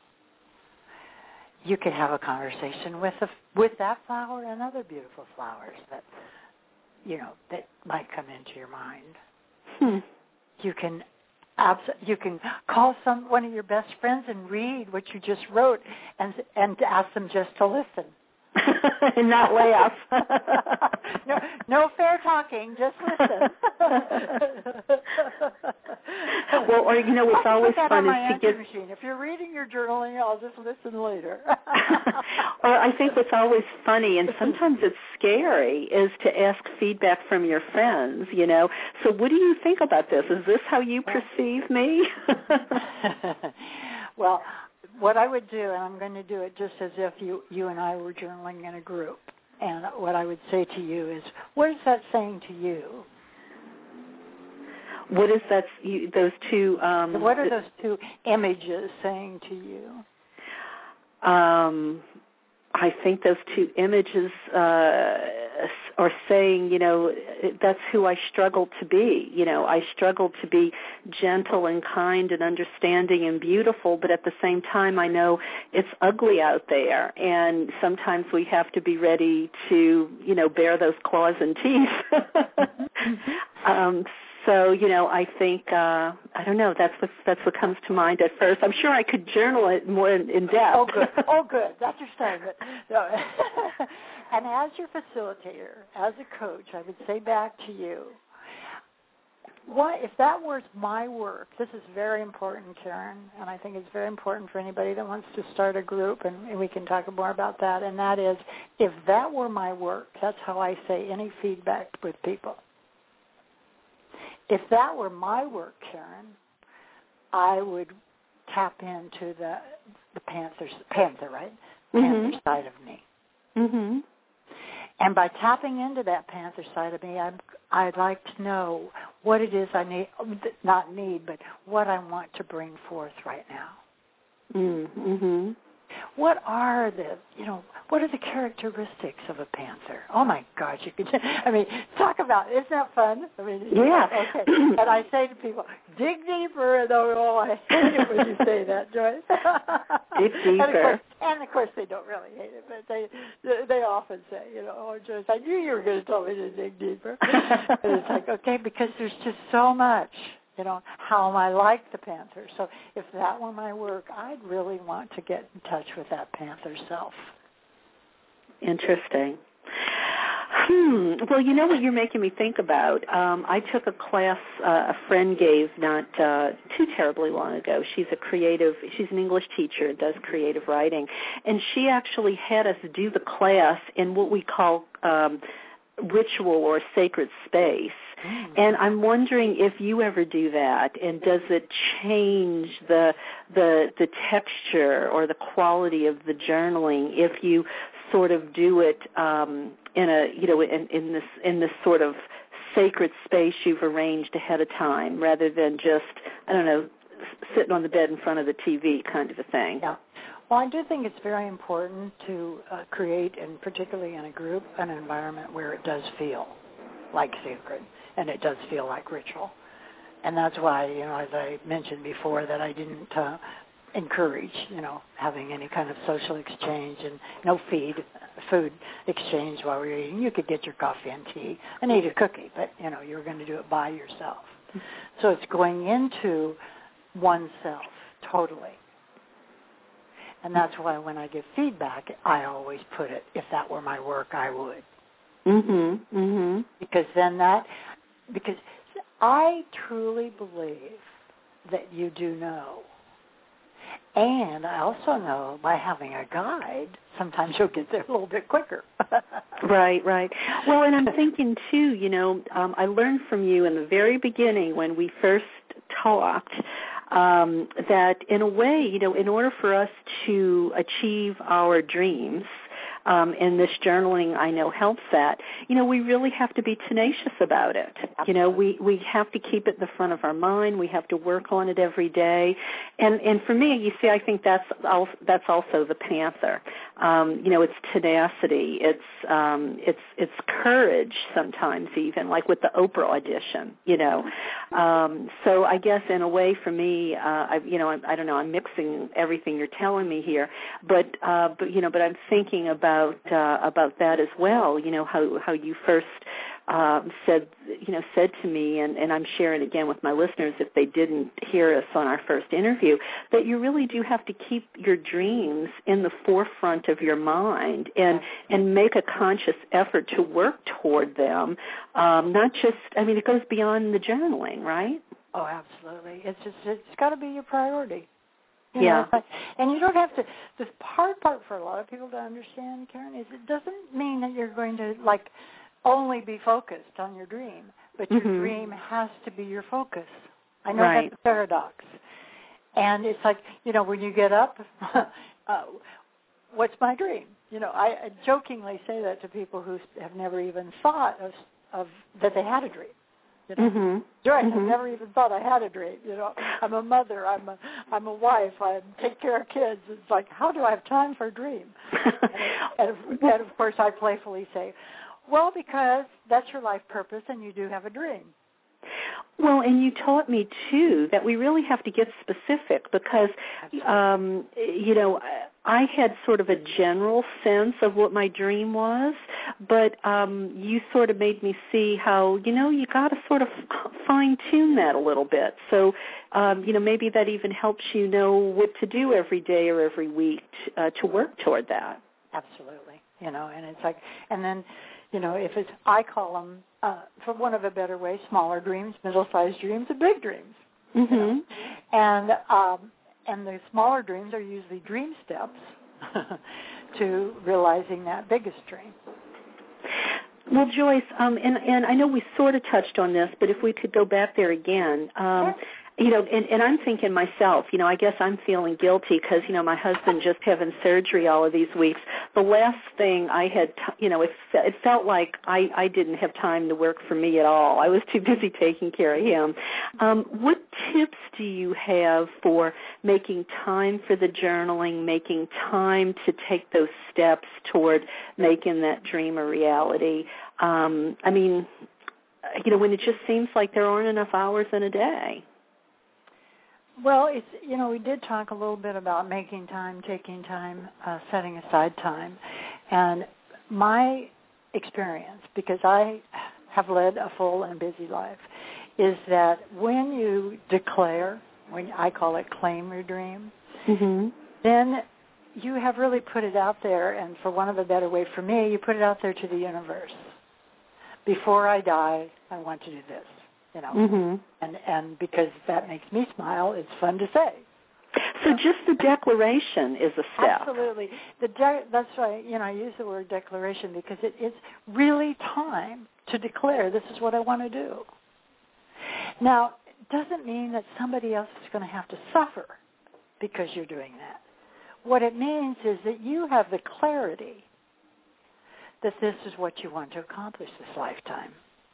You could have a conversation with that flower and other beautiful flowers that might come into your mind. You can call one of your best friends and read what you just wrote and ask them just to listen. And not laugh. No fair talking, just listen. Well, or it's always fun is to get. Machine. If you're reading your journaling, I'll just listen later. Or I think what's always funny, and sometimes it's scary, is to ask feedback from your friends. So what do you think about this? Is this how you perceive me? Well, what I would do, and I'm going to do it just as if you and I were journaling in a group, and what I would say to you is, what is that saying to you? What is that? Those two. What are those two images saying to you? I think those two images are saying, that's who I struggle to be. I struggle to be gentle and kind and understanding and beautiful, but at the same time I know it's ugly out there, and sometimes we have to be ready to, bear those claws and teeth. So, I think, I don't know, that's what comes to mind at first. I'm sure I could journal it more in depth. Oh, good. That's your statement. No. And as your facilitator, as a coach, I would say back to you, if that was my work, this is very important, Karen, and I think it's very important for anybody that wants to start a group, and we can talk more about that, and that is, if that were my work, that's how I say any feedback with people. If that were my work, Karen, I would tap into the panther, right? Panther side of me. Mm-hmm. And by tapping into that panther side of me, I'd like to know what it is I need, but what I want to bring forth right now. Mm-hmm. What are the characteristics of a panther? Oh my gosh, talk about, isn't that fun? Yeah. Okay. And I say to people, dig deeper, and I hate it when you say that, Joyce. Dig deeper. And of course they don't really hate it, but they often say, oh Joyce, I knew you were going to tell me to dig deeper. And it's like, okay, because there's just so much. How I like the panther. So if that were my work, I'd really want to get in touch with that panther self. Interesting. Well, what you're making me think about? I took a class a friend gave not too terribly long ago. She's an English teacher and does creative writing. And she actually had us do the class in what we call ritual or sacred space. And I'm wondering if you ever do that, and does it change the texture or the quality of the journaling if you sort of do it in this sort of sacred space you've arranged ahead of time, rather than just, I don't know, sitting on the bed in front of the TV kind of a thing. Yeah. Well, I do think it's very important to create, and particularly in a group, an environment where it does feel like sacred and it does feel like ritual. And that's why, as I mentioned before, that I didn't encourage, having any kind of social exchange and no food exchange while we were eating. You could get your coffee and tea and eat a cookie, but, you were going to do it by yourself. So it's going into oneself totally. And that's why when I give feedback, I always put it, if that were my work, I would. Mm-hmm. Mm-hmm. Because I truly believe that you do know. And I also know by having a guide, sometimes you'll get there a little bit quicker. Right. Well, and I'm thinking, too, I learned from you in the very beginning when we first talked that in a way, in order for us to achieve our dreams, and this journaling I know helps that, we really have to be tenacious about it. We have to keep it in the front of our mind. We have to work on it every day. And for me, you see, I think that's also the Panther. It's tenacity. It's courage sometimes, even like with the Oprah audition, So I guess in a way for me, I don't know, I'm mixing everything you're telling me here, but I'm thinking about that as well. How you first said to me, and I'm sharing again with my listeners if they didn't hear us on our first interview, that you really do have to keep your dreams in the forefront of your mind and make a conscious effort to work toward them. Not just, it goes beyond the journaling, right? Oh, absolutely. It's got to be your priority. Yeah. And you don't have to, the hard part for a lot of people to understand, Karen, is it doesn't mean that you're going to, only be focused on your dream, but your dream has to be your focus. I know that's a paradox. And it's like, when you get up, what's my dream? I jokingly say that to people who have never even thought of that they had a dream. Right. I've never even thought I had a dream. I'm a mother. I'm a wife. I take care of kids. It's like, how do I have time for a dream? and of course, I playfully say, well, because that's your life purpose, and you do have a dream. Well, and you taught me, too, that we really have to get specific because, I had sort of a general sense of what my dream was, but you sort of made me see how, you got to sort of fine-tune that a little bit. So, maybe that even helps you know what to do every day or every week to work toward that. Absolutely. And it's like, and then, if it's, I call them, for one of a better way, smaller dreams, middle-sized dreams, and big dreams. And the smaller dreams are usually dream steps to realizing that biggest dream. Well, Joyce, and I know we sort of touched on this, but if we could go back there again, and I'm thinking myself, I guess I'm feeling guilty because, my husband just having surgery all of these weeks. The last thing I had, it felt like I didn't have time to work for me at all. I was too busy taking care of him. What tips do you have for making time for the journaling, making time to take those steps toward making that dream a reality? When it just seems like there aren't enough hours in a day. Well, it's, we did talk a little bit about making time, taking time, setting aside time. And my experience, because I have led a full and busy life, is that when you declare, when I call it claim your dream, then you have really put it out there, and for one of a better way for me, you put it out there to the universe. Before I die, I want to do this. And because that makes me smile, it's fun to say. So just the declaration is a step. Absolutely. That's why, I use the word declaration because it's really time to declare this is what I want to do. Now, it doesn't mean that somebody else is going to have to suffer because you're doing that. What it means is that you have the clarity that this is what you want to accomplish this lifetime.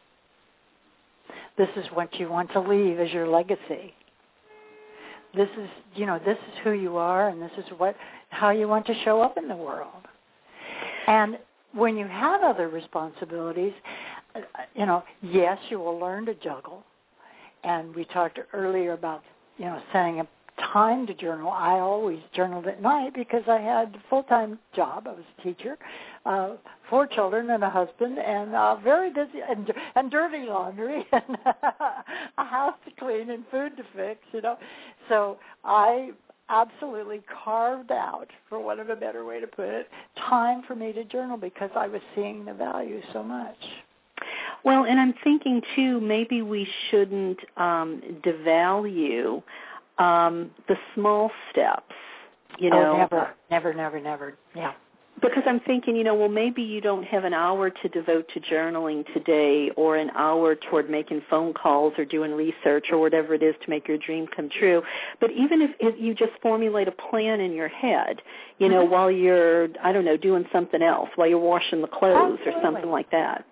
This is what you want to leave as your legacy. This is, this is who you are, and this is how you want to show up in the world. And when you have other responsibilities, yes, you will learn to juggle. And we talked earlier about, setting up time to journal. I always journaled at night because I had a full-time job. I was a teacher, 4 children and a husband, and very busy, and dirty laundry, and a house to clean and food to fix, So I absolutely carved out, for want of a better way to put it, time for me to journal because I was seeing the value so much. Well, and I'm thinking, too, maybe we shouldn't devalue the small steps, you know. Oh, never. Yeah. Because I'm thinking, well, maybe you don't have an hour to devote to journaling today or an hour toward making phone calls or doing research or whatever it is to make your dream come true. But even if you just formulate a plan in your head, while you're, I don't know, doing something else, while you're washing the clothes or something like that.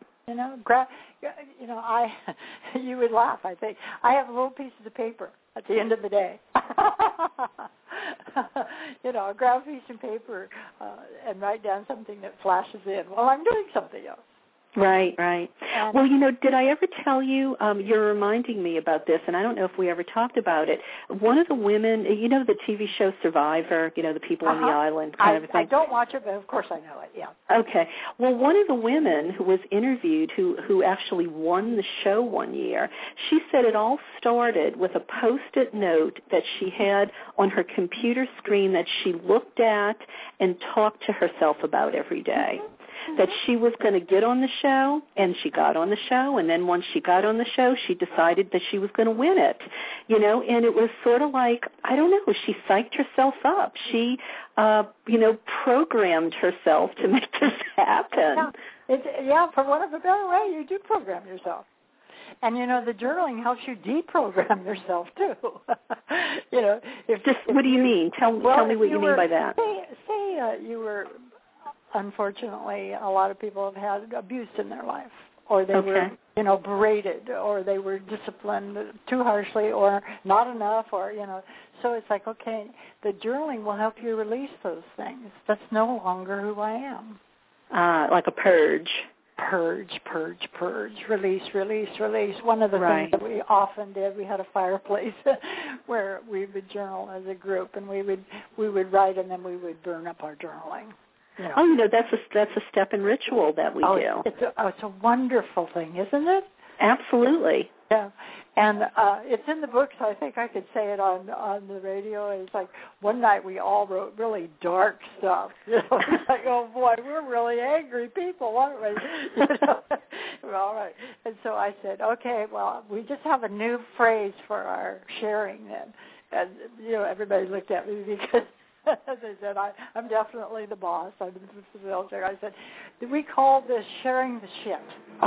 You would laugh, I think. I have little pieces of paper at the end of the day. Grab a piece of paper and write down something that flashes in while I'm doing something else. Right. Well, did I ever tell you, you're reminding me about this, and I don't know if we ever talked about it. One of the women, the TV show Survivor, the people on the island kind of thing. I don't watch it, but of course I know it, yeah. Okay. Well, one of the women who was interviewed who actually won the show one year, she said it all started with a Post-it note that she had on her computer screen that she looked at and talked to herself about every day. That she was going to get on the show, and she got on the show, and then once she got on the show, she decided that she was going to win it, and it was sort of like, I don't know, she psyched herself up. She, programmed herself to make this happen. For want of a better way, you do program yourself. And, the journaling helps you deprogram yourself, too. What do you mean? Tell me what you mean by that. Say you were... Unfortunately, a lot of people have had abuse in their life, or they were, berated, or they were disciplined too harshly, or not enough, or, So it's like, okay, the journaling will help you release those things. That's no longer who I am. Like a purge. Purge, release. One of the things that we often did, we had a fireplace where we would journal as a group, and we would write, and then we would burn up our journaling. That's a step in ritual that we do. It's a wonderful thing, isn't it? Absolutely. Yeah, and it's in the books. I think I could say it on the radio. It's like one night we all wrote really dark stuff. It's like, oh boy, we're really angry people, aren't we? All right. And so I said, okay, well, we just have a new phrase for our sharing then. And everybody looked at me because. As I said, I'm definitely the boss. I'm the facilitator. I said, we call this sharing the shit.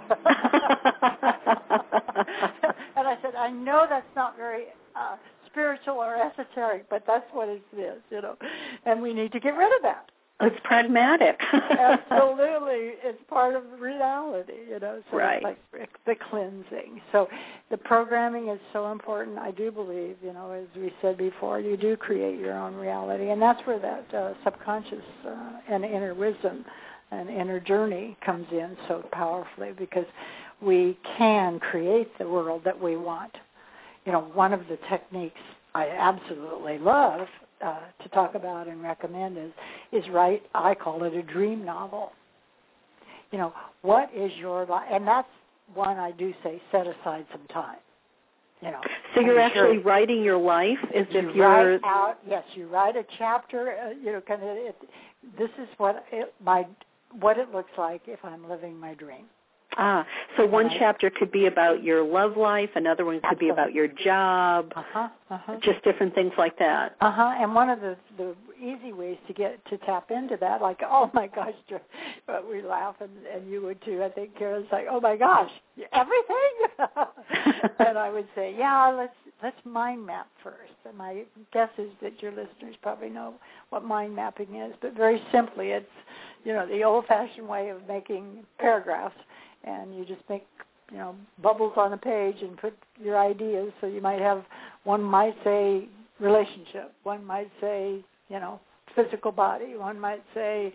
And I said, I know that's not very spiritual or esoteric, but that's what it is, And we need to get rid of that. It's pragmatic. Absolutely. It's part of reality, So right. It's like the cleansing. So the programming is so important. I do believe, as we said before, you do create your own reality. And that's where that subconscious and inner wisdom and inner journey comes in so powerfully, because we can create the world that we want. One of the techniques I absolutely love to talk about and recommend is write, I call it a dream novel. What is your life? And that's one I do say, set aside some time. So you're actually writing your life as if you're... Write out, yes, you write a chapter, this is what it looks like if I'm living my dream. So one chapter could be about your love life, another one could be about your job, just different things like that. And one of the easy ways to tap into that, like, oh my gosh, we laugh, and you would too. I think Karen's like, oh my gosh, everything. And I would say, yeah, let's mind map first. And my guess is that your listeners probably know what mind mapping is, but very simply, it's the old-fashioned way of making paragraphs. And you just make, bubbles on a page and put your ideas. So you might have, one might say relationship, one might say, physical body, one might say,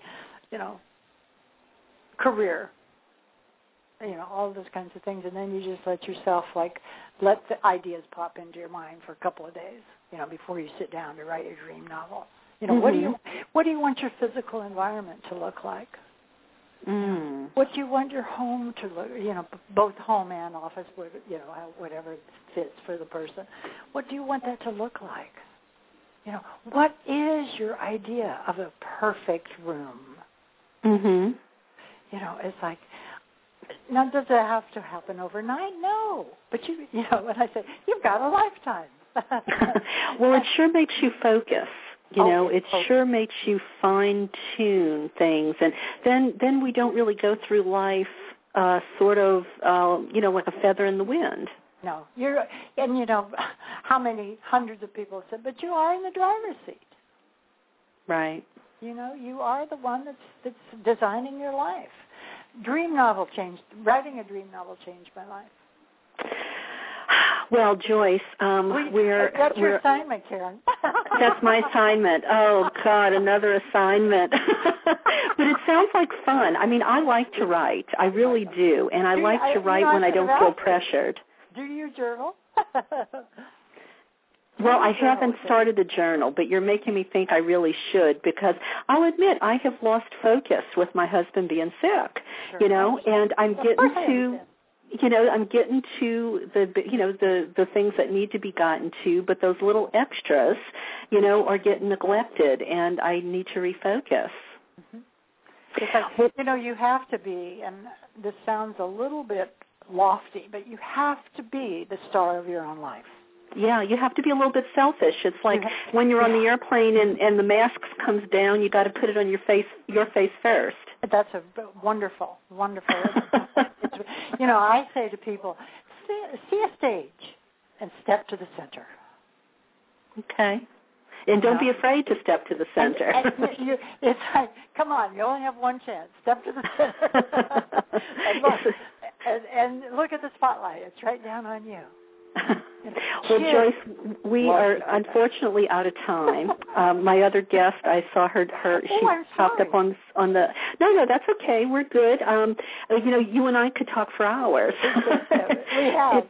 career, all those kinds of things. And then you just let yourself, let the ideas pop into your mind for a couple of days, before you sit down to write your dream novel. What do you want your physical environment to look like? What do you want your home to look, both home and office, whatever fits for the person. What do you want that to look like? What is your idea of a perfect room? It's like, now does it have to happen overnight? No. But when I say, you've got a lifetime. Well, it sure makes you focus. It sure makes you fine-tune things. And then we don't really go through life sort of, like a feather in the wind. No. How many hundreds of people have said, but you are in the driver's seat. Right. You are the one that's designing your life. Writing a dream novel changed my life. Well, Joyce, that's your assignment, Karen. That's my assignment. Oh, God, another assignment. But it sounds like fun. I mean, I like to write. I really do. And I like to write when I don't feel pressured. Do you journal? Well, I haven't started a journal, but you're making me think I really should, because I'll admit I have lost focus with my husband being sick, and I'm getting to... I'm getting to the things that need to be gotten to, but those little extras, are getting neglected, and I need to refocus. Mm-hmm. Because, you have to be, and this sounds a little bit lofty, but you have to be the star of your own life. Yeah, you have to be a little bit selfish. It's like when you're on the airplane and the mask comes down, you got to put it on your face first. That's a wonderful. I say to people, see a stage and step to the center. Okay. And don't be afraid to step to the center. It's like, come on, you only have one chance. Step to the center. and look at the spotlight. It's right down on you. Well, Joyce, we are unfortunately out of time. My other guest, I saw her she popped up on the. No, that's okay. We're good. You and I could talk for hours. We have.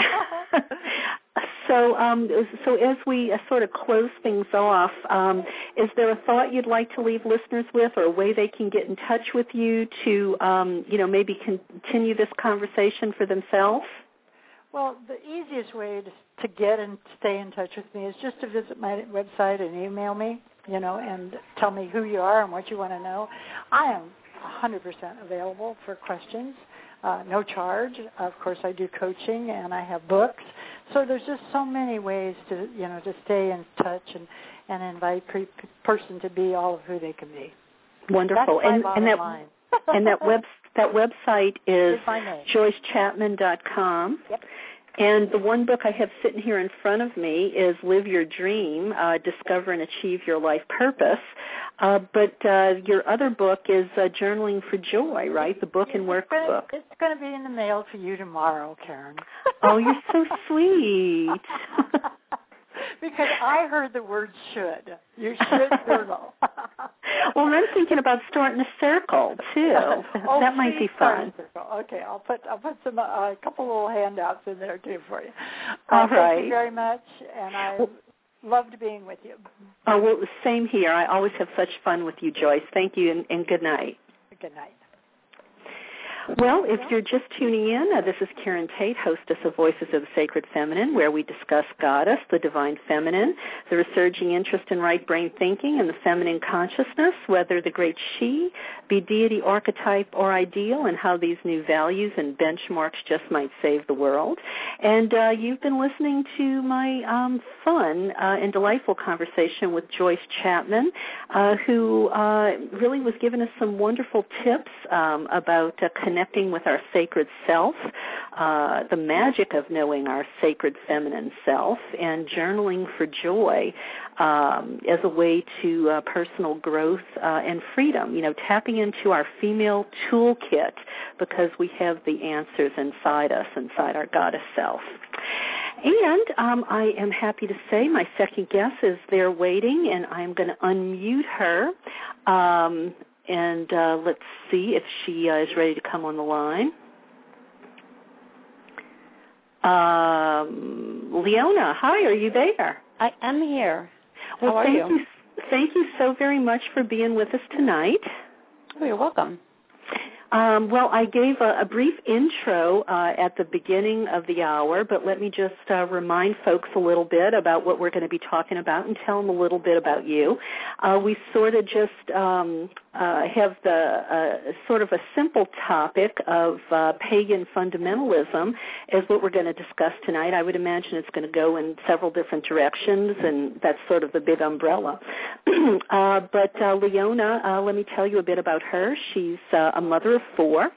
So as we sort of close things off, is there a thought you'd like to leave listeners with, or a way they can get in touch with you to, maybe continue this conversation for themselves? Well, the easiest way to get and stay in touch with me is just to visit my website and email me, and tell me who you are and what you want to know. I am 100% available for questions, no charge. Of course, I do coaching and I have books. So there's just so many ways to stay in touch and invite person to be all of who they can be. Wonderful. That's my bottom line. And that website is joycechapman.com. Yep. And the one book I have sitting here in front of me is Live Your Dream, Discover and Achieve Your Life Purpose. But your other book is Journaling for Joy, right? The book and workbook. It's going to be in the mail to you tomorrow, Karen. Oh, you're so sweet. Because I heard the word should. You should journal. Well, I'm thinking about starting a circle too. That might be fun. Okay, I'll put some a couple little handouts in there too for you. All right. Thank you very much, and I loved being with you. Oh, well, same here. I always have such fun with you, Joyce. Thank you, and good night. Good night. Well, if you're just tuning in, this is Karen Tate, hostess of Voices of the Sacred Feminine, where we discuss Goddess, the Divine Feminine, the resurging interest in right brain thinking and the feminine consciousness, whether the great she be deity, archetype, or ideal, and how these new values and benchmarks just might save the world. And you've been listening to my fun and delightful conversation with Joyce Chapman, who really was giving us some wonderful tips about connecting with our sacred self, the magic of knowing our sacred feminine self, and journaling for joy as a way to personal growth and freedom, tapping into our female toolkit, because we have the answers inside us, inside our goddess self. And I am happy to say my second guest is there waiting, and I'm going to unmute her. And let's see if she is ready to come on the line. Leona, hi, are you there? I am here. Well, How are you? Thank you so very much for being with us tonight. Oh, you're welcome. Well, I gave a brief intro at the beginning of the hour, but let me just remind folks a little bit about what we're going to be talking about and tell them a little bit about you. We sort of just have the sort of a simple topic of pagan fundamentalism as what we're going to discuss tonight. I would imagine it's going to go in several different directions, and that's sort of the big umbrella. But Leona, let me tell you a bit about her. She's a mother of 4.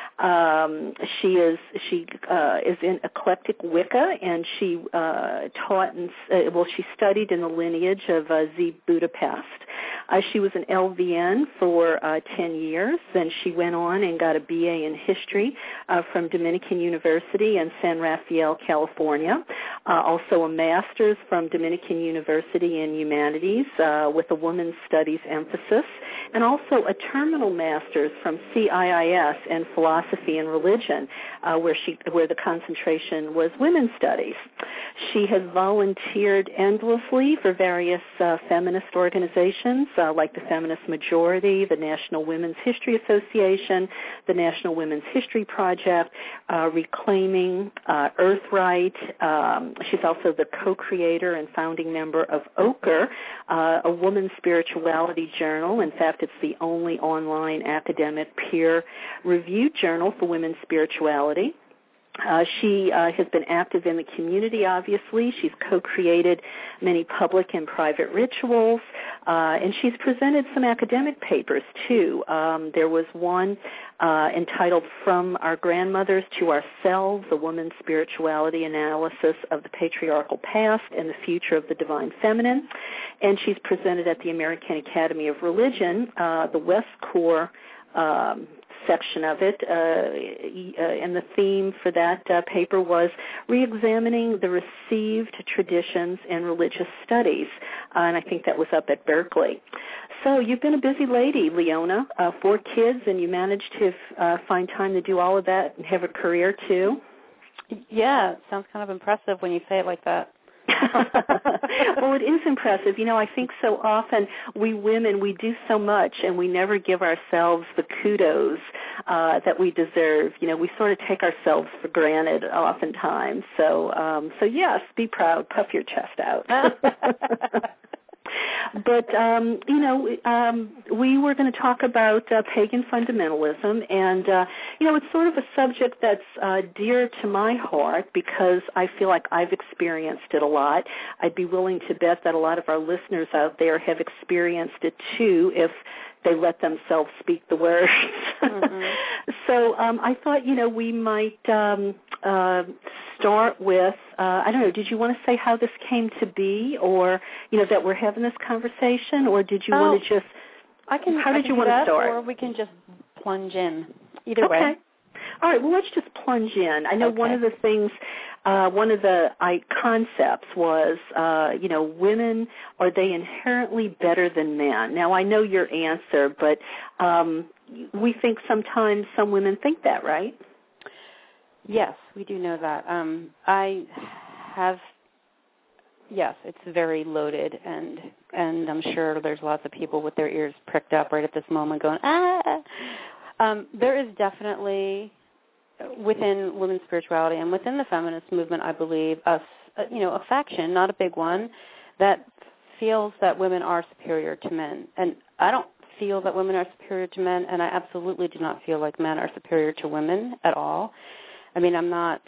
She is in eclectic Wicca, and she taught and she studied in the lineage of Z Budapest. She was an LVN for 10 years. Then she went on and got a BA in history from Dominican University in San Rafael, California. Also a master's from Dominican University in humanities with a women's studies emphasis, and also a terminal master's from CIIS in philosophy and religion, where the concentration was women's studies. She has volunteered endlessly for various feminist organizations like the Feminist Majority, the National Women's History Association, the National Women's History Project, Reclaiming, Earthright. She's also the co-creator and founding member of Ochre, a woman's spirituality journal. In fact, it's the only online academic peer-reviewed journal for women's spirituality. She has been active in the community, obviously. She's co-created many public and private rituals, and she's presented some academic papers, too. There was one entitled From Our Grandmothers to Ourselves, a woman's spirituality analysis of the patriarchal past and the future of the divine feminine. And she's presented at the American Academy of Religion, the West Core section of it, and the theme for that paper was reexamining the received traditions in religious studies, and I think that was up at Berkeley. So you've been a busy lady, Leona, 4 kids, and you managed to find time to do all of that and have a career, too? Yeah, it sounds kind of impressive when you say it like that. Well, it is impressive. You know, I think so often we women, we do so much and we never give ourselves the kudos that we deserve. You know, we sort of take ourselves for granted oftentimes. So yes, be proud, puff your chest out. But, we were going to talk about pagan fundamentalism, and, it's sort of a subject that's dear to my heart because I feel like I've experienced it a lot. I'd be willing to bet that a lot of our listeners out there have experienced it, too, if they let themselves speak the words. Mm-hmm. So I thought, we might start with, I don't know, did you want to say how this came to be or, that we're having this conversation, or did you want to just, how did you want to start? Or we can just plunge in, either way. All right, well, let's just plunge in. I know one of the things, one of the concepts was, women, are they inherently better than men? Now, I know your answer, but we think sometimes some women think that, right? Yes, we do know that. Yes, it's very loaded, and I'm sure there's lots of people with their ears pricked up right at this moment going, ah! There is definitely, within women's spirituality and within the feminist movement, I believe, a faction, not a big one, that feels that women are superior to men. And I don't feel that women are superior to men, and I absolutely do not feel like men are superior to women at all. I mean, I'm not,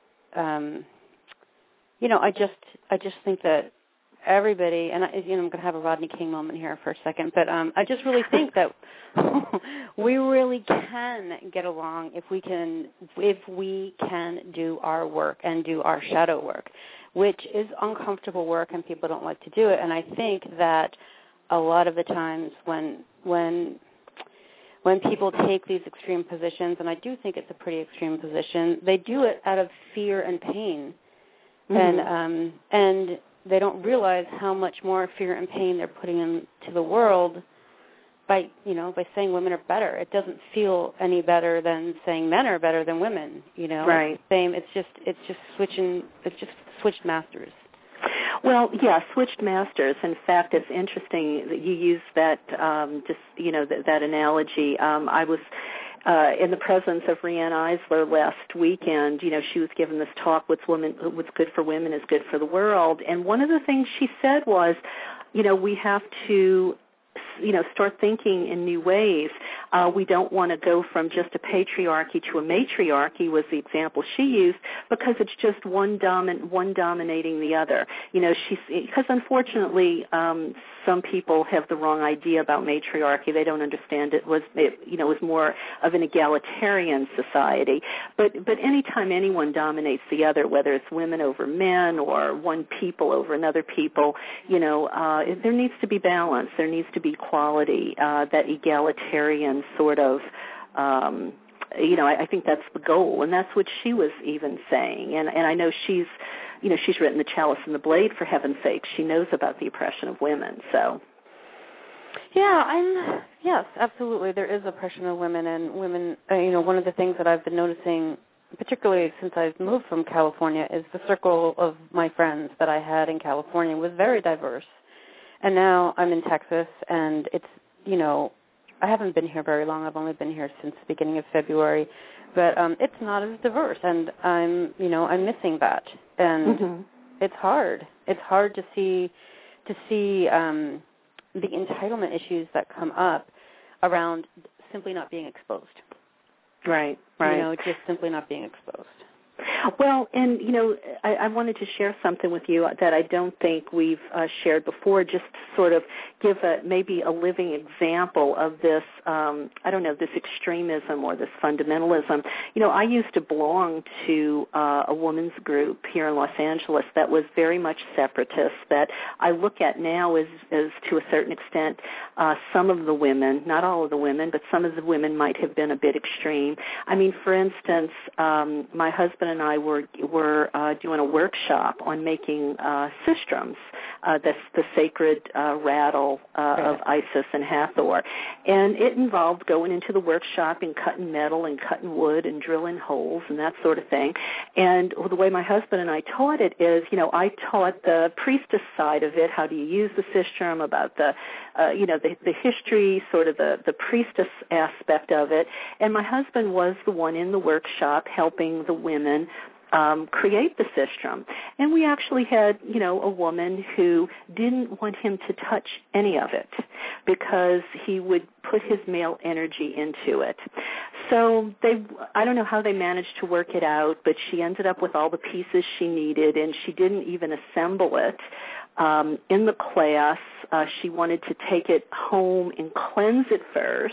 I just think that everybody, and I'm going to have a Rodney King moment here for a second, but I just really think that we really can get along if we can do our work and do our shadow work, which is uncomfortable work and people don't like to do it. And I think that a lot of the times when people take these extreme positions, and I do think it's a pretty extreme position, they do it out of fear and pain. Mm-hmm. And they don't realize how much more fear and pain they're putting into the world by saying women are better. It doesn't feel any better than saying men are better than women, Right. It's just switched masters. Well, yeah, switched masters. In fact, it's interesting that you use that, that analogy. I was in the presence of Riane Eisler last weekend, she was given this talk, what's good for women is good for the world. And one of the things she said was, we have to start thinking in new ways. We don't want to go from just a patriarchy to a matriarchy was the example she used, because it's just one dominating the other. Because unfortunately, some people have the wrong idea about matriarchy. They don't understand it was more of an egalitarian society. But anytime anyone dominates the other, whether it's women over men or one people over another people, there needs to be balance. There needs to be equality, that egalitarian sort of, I think that's the goal, and that's what she was even saying. And I know she's written The Chalice and the Blade, for heaven's sake. She knows about the oppression of women, so. Yeah, yes, absolutely. There is oppression of women, and women, one of the things that I've been noticing, particularly since I've moved from California, is the circle of my friends that I had in California was very diverse. And now I'm in Texas, and it's, I haven't been here very long. I've only been here since the beginning of February, but it's not as diverse, and I'm missing that, and it's hard. It's hard to see the entitlement issues that come up around simply not being exposed. Right. Just simply not being exposed. Well, and, I wanted to share something with you that I don't think we've shared before, just to sort of give maybe a living example of this, this extremism or this fundamentalism. I used to belong to a women's group here in Los Angeles that was very much separatist, that I look at now as to a certain extent, some of the women, not all of the women, but some of the women might have been a bit extreme. I mean, for instance, my husband and I were doing a workshop on making sistrums, that's the sacred rattle of Isis and Hathor. And it involved going into the workshop and cutting metal and cutting wood and drilling holes and that sort of thing. And the way my husband and I taught it is, I taught the priestess side of it, how do you use the sistrum, about the history, sort of the priestess aspect of it. And my husband was the one in the workshop helping the women create the sistrum. And we actually had, a woman who didn't want him to touch any of it because he would put his male energy into it. So I don't know how they managed to work it out, but she ended up with all the pieces she needed, and she didn't even assemble it. In the class, she wanted to take it home and cleanse it first,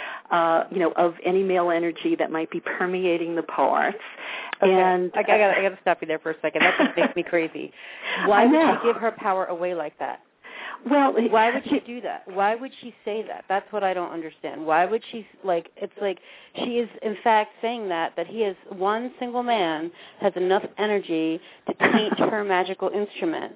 of any male energy that might be permeating the parts. Okay. And I got to stop you there for a second. That just makes me crazy. Why would she give her power away like that? Well, why would she do that? Why would she say that? That's what I don't understand. Why would she, it's like she is in fact saying that he is one single man has enough energy to taint her magical instrument.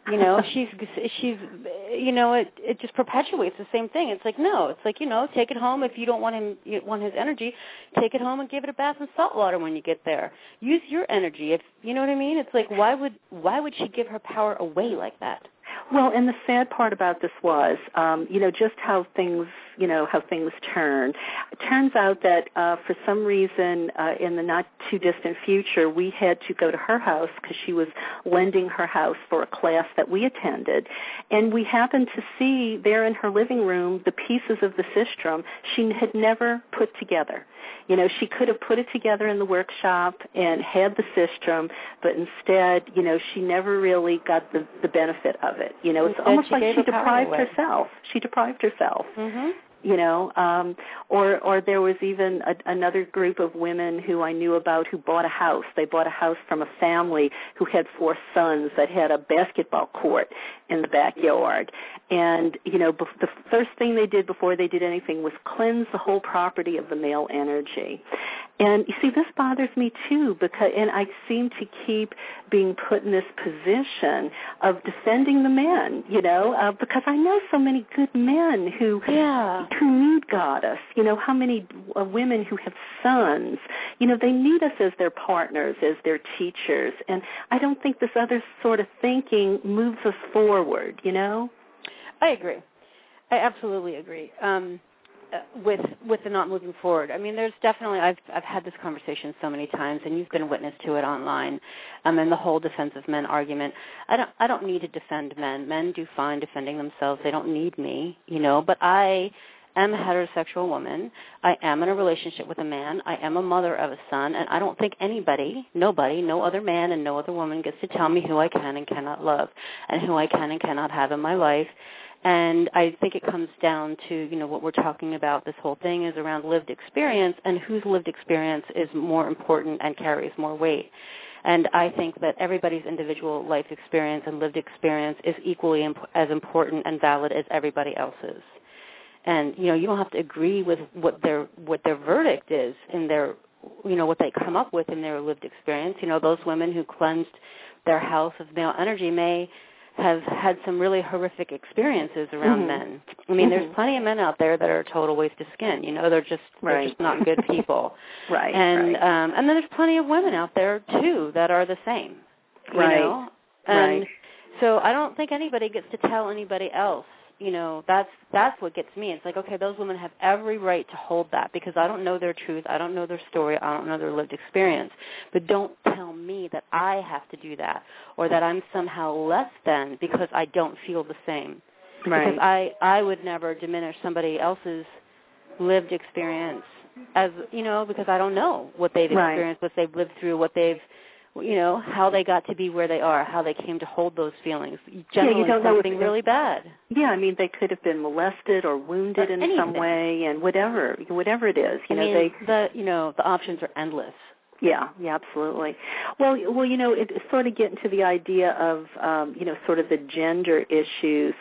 It just perpetuates the same thing. It's like, no, it's like, take it home. If you don't want his energy, take it home and give it a bath in salt water when you get there. Use your energy. If you know what I mean? It's like, why would she give her power away like that? Well, and the sad part about this was, just how things turn. It turns out that for some reason in the not too distant future, we had to go to her house because she was lending her house for a class that we attended. And we happened to see there in her living room the pieces of the sistrum she had never put together. She could have put it together in the workshop and had the sistrum, but instead, she never really got the benefit of it. It's almost like she deprived herself. She deprived herself. Mm-hmm. Or there was even another group of women who I knew about who bought a house. They bought a house from a family who had 4 sons that had a basketball court in the backyard. And, the first thing they did before they did anything was cleanse the whole property of the male energy. And you see, this bothers me too, and I seem to keep being put in this position of defending the men, because I know so many good men who need Goddess. How many women who have sons, they need us as their partners, as their teachers, and I don't think this other sort of thinking moves us forward. I agree. I absolutely agree. with the not moving forward. I mean, there's definitely I've had this conversation so many times, and you've been witness to it online. And the whole defense of men argument. I don't need to defend men. Men do fine defending themselves. They don't need me, But I am a heterosexual woman. I am in a relationship with a man. I am a mother of a son, and I don't think nobody, no other man and no other woman gets to tell me who I can and cannot love and who I can and cannot have in my life. And I think it comes down to, what we're talking about. This whole thing is around lived experience and whose lived experience is more important and carries more weight. And I think that everybody's individual life experience and lived experience is equally as important and valid as everybody else's. And, you don't have to agree with what their verdict is in their, what they come up with in their lived experience. Those women who cleansed their house of male energy may have had some really horrific experiences around men. I mean, there's plenty of men out there that are a total waste of skin. They're just not good people. Right. And then there's plenty of women out there too that are the same. Right. And so I don't think anybody gets to tell anybody else. That's what gets me. It's like, okay, those women have every right to hold that because I don't know their truth, I don't know their story, I don't know their lived experience. But don't tell me that I have to do that or that I'm somehow less than because I don't feel the same. Right. Because I would never diminish somebody else's lived experience as, because I don't know what they've experienced, what they've lived through, what they've, how they got to be where they are, how they came to hold those feelings. Generally, you don't know something really bad. Yeah, I mean, they could have been molested or wounded in some way, and whatever it is. The options are endless. Yeah, absolutely. Well, it sort of get into the idea of, sort of the gender issues.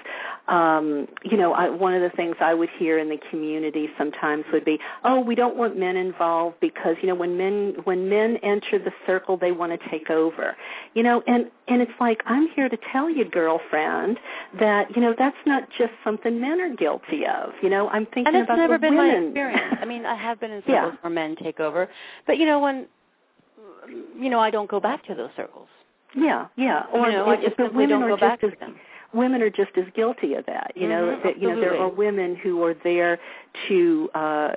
One of the things I would hear in the community sometimes would be, oh, we don't want men involved because, when men enter the circle, they want to take over. And it's like, I'm here to tell you, girlfriend, that, that's not just something men are guilty of. I'm thinking about the women. And it's never been my experience. I mean, I have been in circles where men take over. But, when I don't go back to those circles. Yeah. Or I just simply don't go back to them. Women are just as guilty of that. There are women who are there to,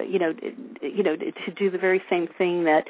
to do the very same thing that,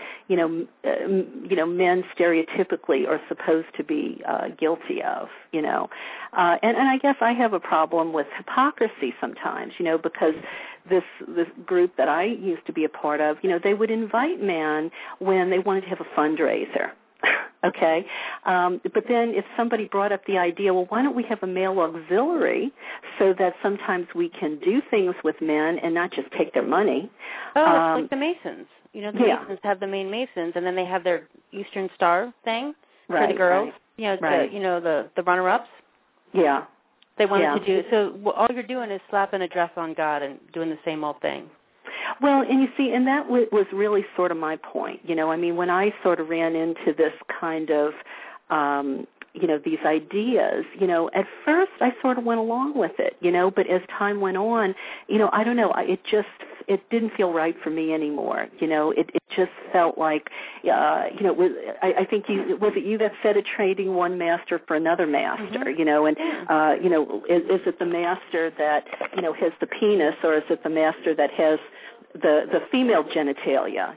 men stereotypically are supposed to be guilty of. And I guess I have a problem with hypocrisy sometimes. Because this group that I used to be a part of, they would invite men when they wanted to have a fundraiser. Okay, but then if somebody brought up the idea, well, why don't we have a male auxiliary so that sometimes we can do things with men and not just take their money? Oh, it's like the Masons. The Masons have the main Masons, and then they have their Eastern Star thing for the girls. The runner-ups. Yeah. They wanted to do so. All you're doing is slapping a dress on God and doing the same old thing. Well, and you see, and that was really sort of my point. I mean, when I sort of ran into this kind of, these ideas, at first I sort of went along with it, but as time went on, I don't know, it didn't feel right for me anymore. It just felt like, I think was it you that said it, trading one master for another master, and, is it the master that, has the penis, or is it the master that has the female genitalia,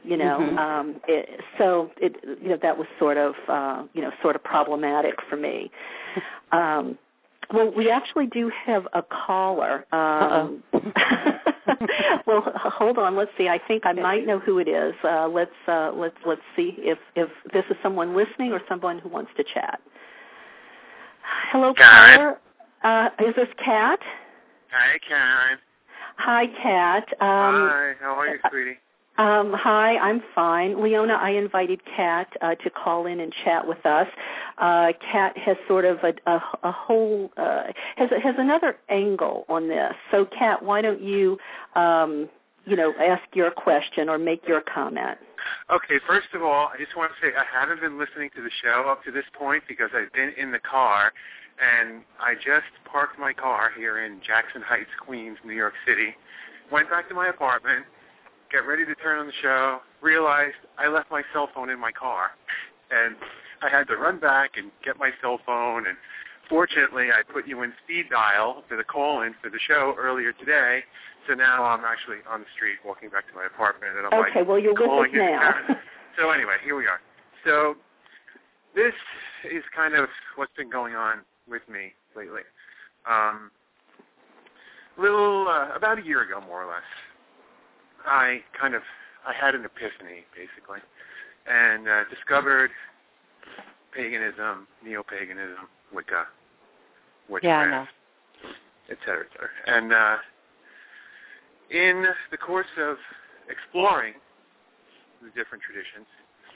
that was sort of problematic for me. Well, we actually do have a caller. Well, hold on. Let's see. I think I might know who it is. Let's see if this is someone listening or someone who wants to chat. Hello, caller. Is this Kat? Hi, Karen. Hi, Kat. Hi, how are you, sweetie? Hi, I'm fine. Leona, I invited Kat to call in and chat with us. Kat has sort of a whole, has another angle on this. So, Kat, why don't you, ask your question or make your comment? Okay, first of all, I just want to say I haven't been listening to the show up to this point because I've been in the car. And I just parked my car here in Jackson Heights, Queens, New York City, went back to my apartment, got ready to turn on the show, realized I left my cell phone in my car. And I had to run back and get my cell phone and fortunately, I put you in speed dial for the call-in for the show earlier today, so now I'm actually on the street walking back to my apartment, and I'm okay, well, you're with us now. So anyway, here we are. So this is kind of what's been going on with me lately. About a year ago, more or less, I had an epiphany, basically, and discovered paganism, neo-paganism, Wicca, witchcraft, et cetera, et cetera. And in the course of exploring the different traditions,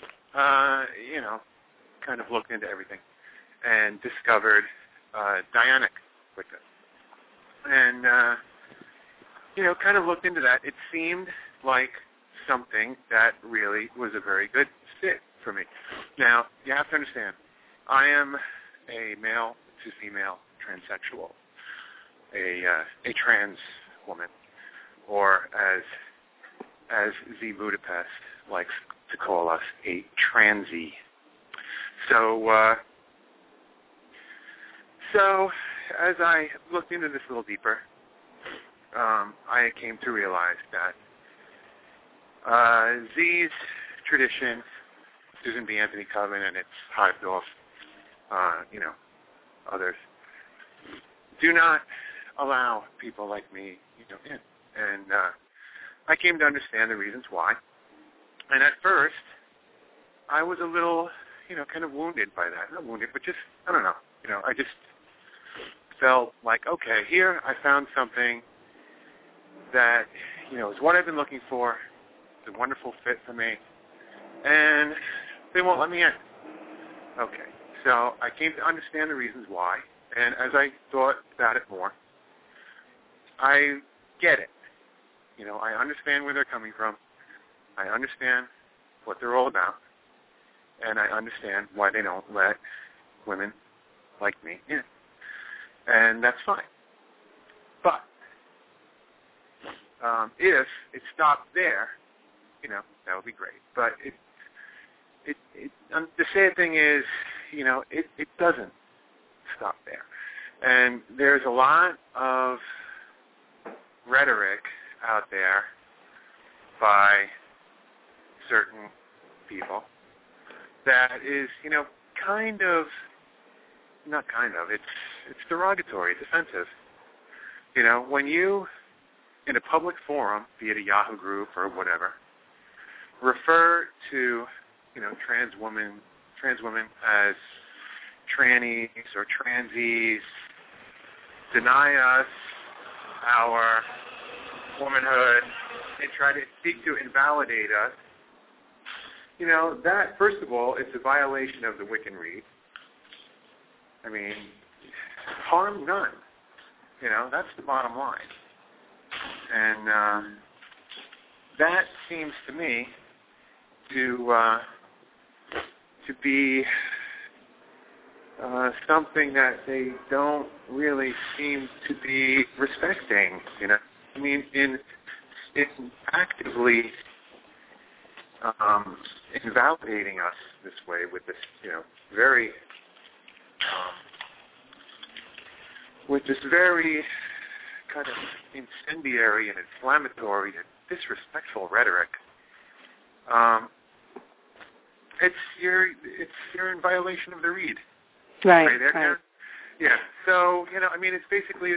kind of looked into everything and discovered Dianic Wicca. And, kind of looked into that. It seemed like something that really was a very good fit for me. Now, you have to understand, I am a male to female transsexual, a trans woman, or as Z Budapest likes to call us, a transy. So as I looked into this a little deeper, I came to realize that Z's tradition, Susan B. Anthony Coven, and its hived off, others, do not allow people like me, in. And I came to understand the reasons why. And at first, I was a little, kind of wounded by that. Not wounded, but just, I don't know. I just felt like, okay, here I found something that, is what I've been looking for. It's a wonderful fit for me. And they won't let me in. Okay. So I came to understand the reasons why. And as I thought about it more, I get it. I understand where they're coming from. I understand what they're all about. And I understand why they don't let women like me in. And that's fine. But if it stopped there, that would be great. But the sad thing is, it doesn't stop there. And there's a lot of rhetoric out there by certain people that is, it's derogatory, it's offensive. When you, in a public forum, be it a Yahoo group or whatever, refer to, trans women as trannies or transies, deny us our womanhood, and try to seek to invalidate us, that, first of all, it's a violation of the Wiccan Rede. I mean, harm none. That's the bottom line. And that seems to me to be something that they don't really seem to be respecting. I mean, in actively invalidating us this way with this, very kind of incendiary and inflammatory and disrespectful rhetoric. You're in violation of the Rede. Right. Right. Yeah. So it's basically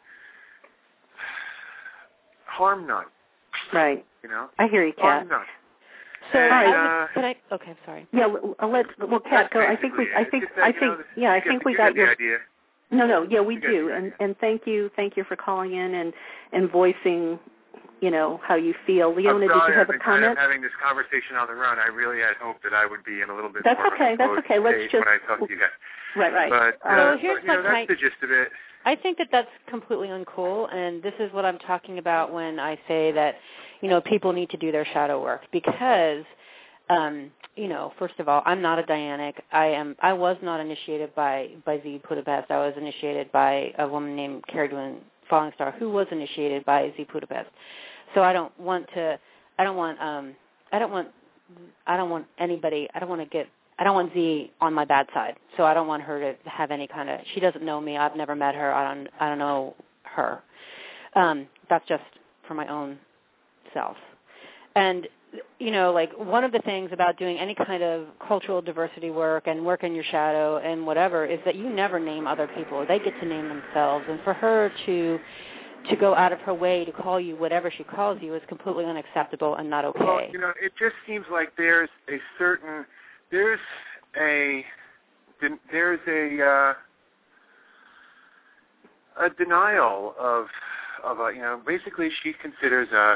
harm none. Right. I hear you, Kat. Harm none. So, and, okay, sorry. Yeah, Kat, go. I think we got your idea. No, yeah, we do, and thank you for calling in and voicing, how you feel. Leona, did you have a comment? Kind of having this conversation on the run. I really had hoped that I would be in a little bit more of a That's okay. Let's just when I talk to you guys. Right. But that's the gist of it. I think that that's completely uncool, and this is what I'm talking about when I say that, people need to do their shadow work because, first of all, I'm not a Dianic. I was not initiated by Z Budapest. I was initiated by a woman named Carrie Gwynn Falling Star, who was initiated by Z Budapest. So I don't want to get I don't want Z on my bad side. So I don't want her to have any kind of, she doesn't know me. I've never met her. I don't know her. That's just for my own self. And, you know, like one of the things about doing any kind of cultural diversity work and work in your shadow and whatever is that you never name other people. They get to name themselves. And for her to go out of her way to call you whatever she calls you is completely unacceptable and not okay. Well, you know, it just seems like there's a denial of you know, basically she considers us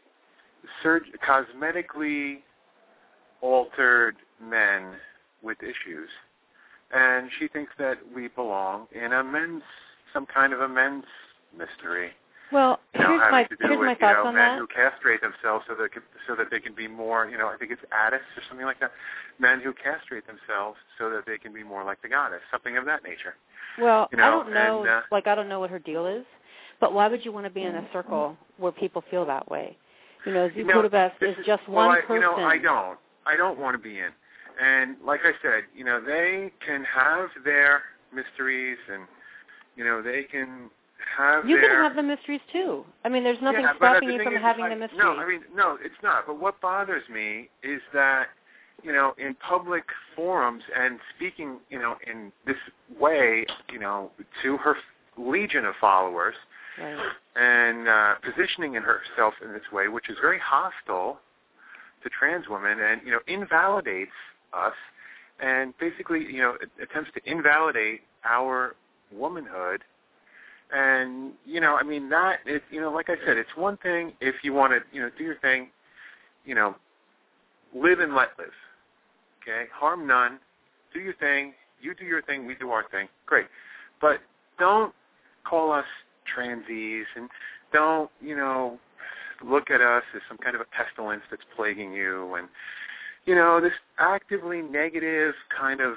cosmetically altered men with issues, and she thinks that we belong in some kind of a men's mystery. Well, here's my thoughts on men that. who castrate themselves so that they can be more, you know, I think it's Addis or something like that. Men who castrate themselves so that they can be more like the goddess, something of that nature. Well, you know, I don't know, and, I don't know what her deal is, but why would you want to be in a circle where people feel that way? You know, Z Budapest is just one person. You know, I don't want to be in. And like I said, you know, they can have their mysteries, and you know, they can have You can have the mysteries too. I mean, there's nothing stopping you from having the mysteries. No, I mean, no, it's not. But what bothers me is that, you know, in public forums and speaking, you know, in this way, you know, to her legion of followers, right, and positioning herself in this way, which is very hostile to trans women and, you know, invalidates us and basically, you know, attempts to invalidate our womanhood. And, you know, I mean, that is, you know, like I said, it's one thing if you want to, you know, do your thing, you know, live and let live, okay? Harm none. Do your thing. You do your thing. We do our thing. Great. But don't call us transies, and don't, you know, look at us as some kind of a pestilence that's plaguing you. And, you know, this actively negative kind of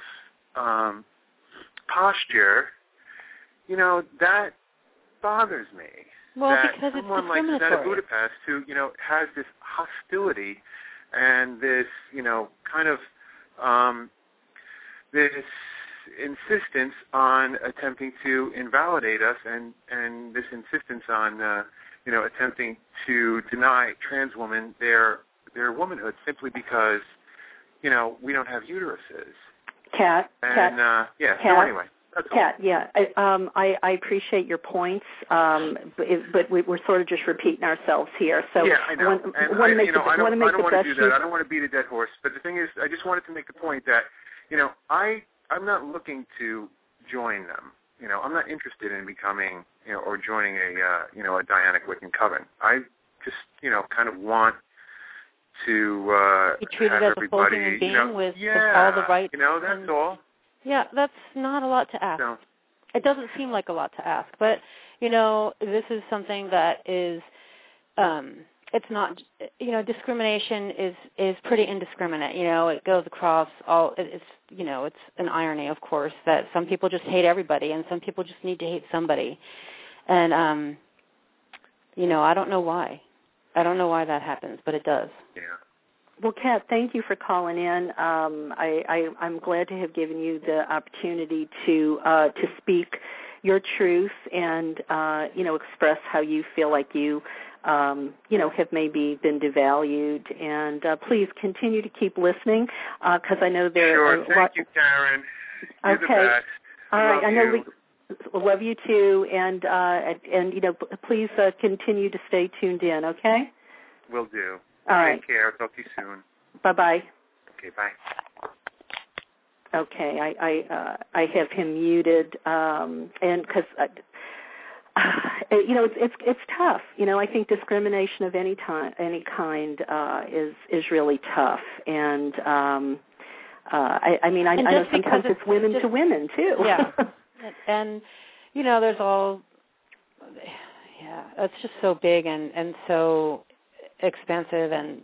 posture, you know, that bothers me. Well, that because it's someone like discriminatory. Zeta Budapest, who, you know, has this hostility and this, you know, kind of this insistence on attempting to invalidate us, and this insistence on, you know, attempting to deny trans women their womanhood simply because, you know, we don't have uteruses. Kat. Yeah. Kat, so anyway. Kat, yeah, I appreciate your points, but we're sort of just repeating ourselves here. So yeah, I know. I don't want to do that. I don't want to beat a dead horse. But the thing is, I just wanted to make the point that, you know, I'm not looking to join them. You know, I'm not interested in becoming, you know, or joining a you know, a Dianic Wiccan coven. I just, you know, kind of want to be treated have as everybody, a full human being, you know, with all the rights. You know, that's all. Yeah, that's not a lot to ask. No. It doesn't seem like a lot to ask, but, you know, this is something that is, it's not, you know, discrimination is pretty indiscriminate. You know, it goes across all, it's, you know, it's an irony, of course, that some people just hate everybody and some people just need to hate somebody. And, you know, I don't know why. I don't know why that happens, but it does. Yeah. Well, Kat, thank you for calling in. I'm glad to have given you the opportunity to speak your truth and, you know, express how you feel like you, you know, have maybe been devalued. And please continue to keep listening because I know there are Sure. Thank you, Karen. You're the best. All right. I know you. we love you too, and you know, please continue to stay tuned in. Okay. Will do. All right. Take care. Talk to you soon. Bye-bye. Okay, bye. Okay, I have him muted, and because you know it's tough. You know, I think discrimination of any kind is really tough, and I mean I know sometimes it's women to women too. Yeah, and you know there's all it's just so big and so expensive and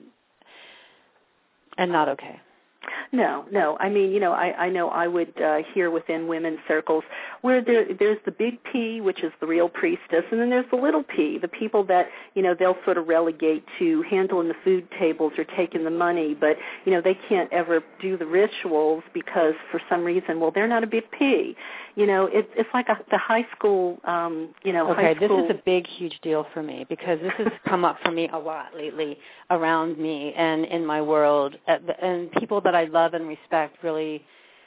not okay. No. I mean, you know, I know I would hear within women's circles, where there's the big P, which is the real priestess, and then there's the little P, the people that, they'll sort of relegate to handling the food tables or taking the money, but, they can't ever do the rituals because for some reason, well, they're not a big P. It's like the high school, Okay, high school. This is a big, huge deal for me because this has come up for me a lot lately around me and in my world, and people that I love and respect really,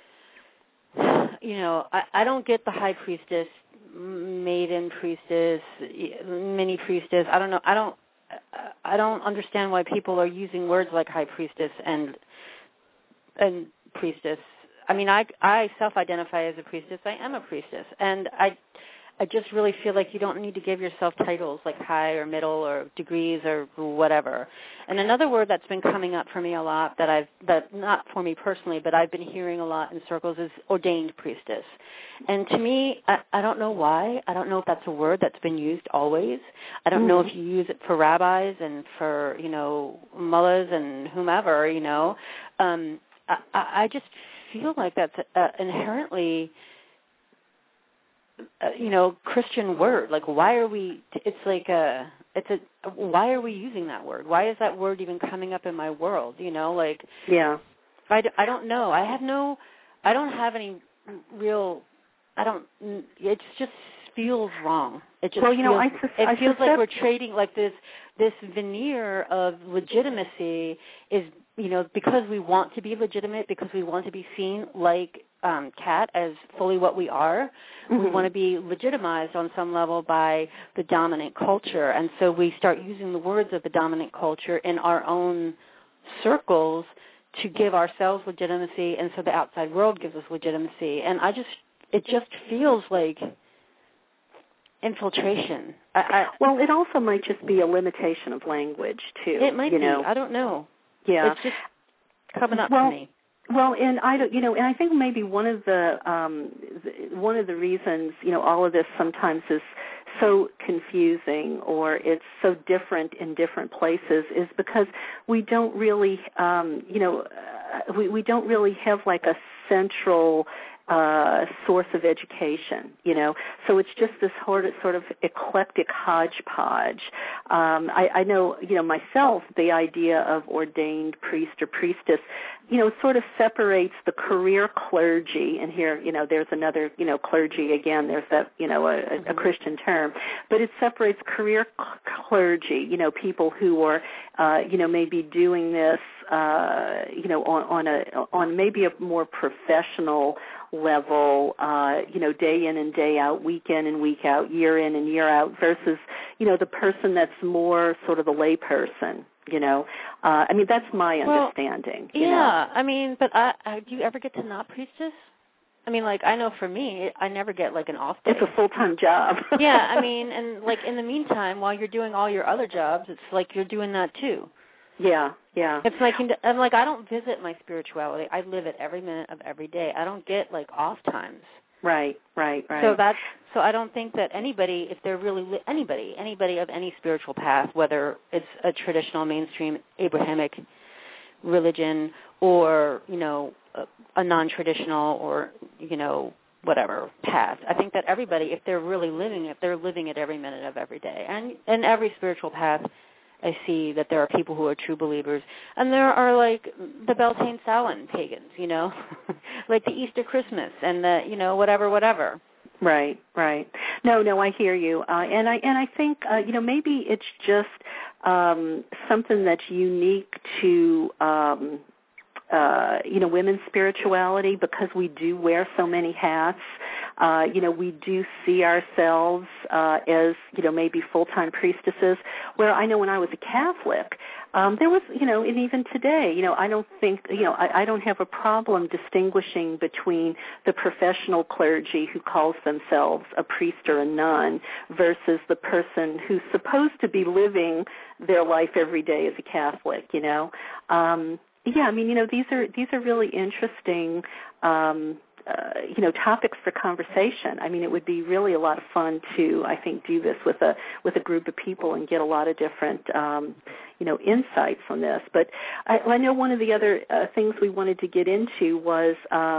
I don't get the high priestess, maiden priestess, mini priestess. I don't know. I don't understand why people are using words like high priestess and priestess. I mean, I self-identify as a priestess. I am a priestess, and I just really feel like you don't need to give yourself titles like high or middle or degrees or whatever. And another word that's been coming up for me a lot that not for me personally, but I've been hearing a lot in circles is ordained priestess. And to me, I don't know why. I don't know if that's a word that's been used always. I don't know if you use it for rabbis and for, mullahs and whomever, I just feel like that's inherently Christian word. Like, why are we? It's like why are we using that word? Why is that word even coming up in my world? Yeah. I don't know. I don't have any real. It just feels wrong. It just feels like we're trading like this veneer of legitimacy is. Because we want to be legitimate, because we want to be seen like Kat as fully what we are, we want to be legitimized on some level by the dominant culture. And so we start using the words of the dominant culture in our own circles to give ourselves legitimacy, and so the outside world gives us legitimacy. And it just feels like infiltration. Well, it also might just be a limitation of language, too. It might be. I don't know. Yeah, it's just coming up to me. Well, and I don't, and I think maybe one of the reasons, all of this sometimes is so confusing or it's so different in different places is because we don't really, we don't really have like a central source of education, so it's just this sort of eclectic hodgepodge. I know, myself, the idea of ordained priest or priestess, sort of separates the career clergy, and here, there's another, clergy again, there's that, a Christian term, but it separates career clergy, people who are, maybe doing this, on maybe a more professional level, day in and day out, week in and week out, year in and year out, versus, the person that's more sort of the lay person, I mean, that's my understanding. Yeah, I mean, but do you ever get to not priestess? I mean, like, I know for me, I never get, like, an off day. It's a full-time job. Yeah, I mean, and, like, in the meantime, while you're doing all your other jobs, it's like you're doing that, too. Yeah. It's like, I'm like, I don't visit my spirituality. I live it every minute of every day. I don't get, like, off times. Right. So I don't think that anybody, if they're really anybody of any spiritual path, whether it's a traditional mainstream Abrahamic religion or, a non-traditional or, whatever path. I think that everybody, if they're really living it, they're living it every minute of every day. And in every spiritual path, I see that there are people who are true believers. And there are, like, the Beltane Samhain pagans, like the Easter Christmas and the, whatever. Right. No, I hear you. And I think, maybe it's just something that's unique to women's spirituality because we do wear so many hats. We do see ourselves as, maybe full-time priestesses, where I know when I was a Catholic, there was, and even today, I don't think, I don't have a problem distinguishing between the professional clergy who calls themselves a priest or a nun versus the person who's supposed to be living their life every day as a Catholic, Yeah, I mean, these are really interesting topics for conversation. I mean, it would be really a lot of fun to, I think, do this with a group of people and get a lot of different, insights on this. But I know one of the other things we wanted to get into was,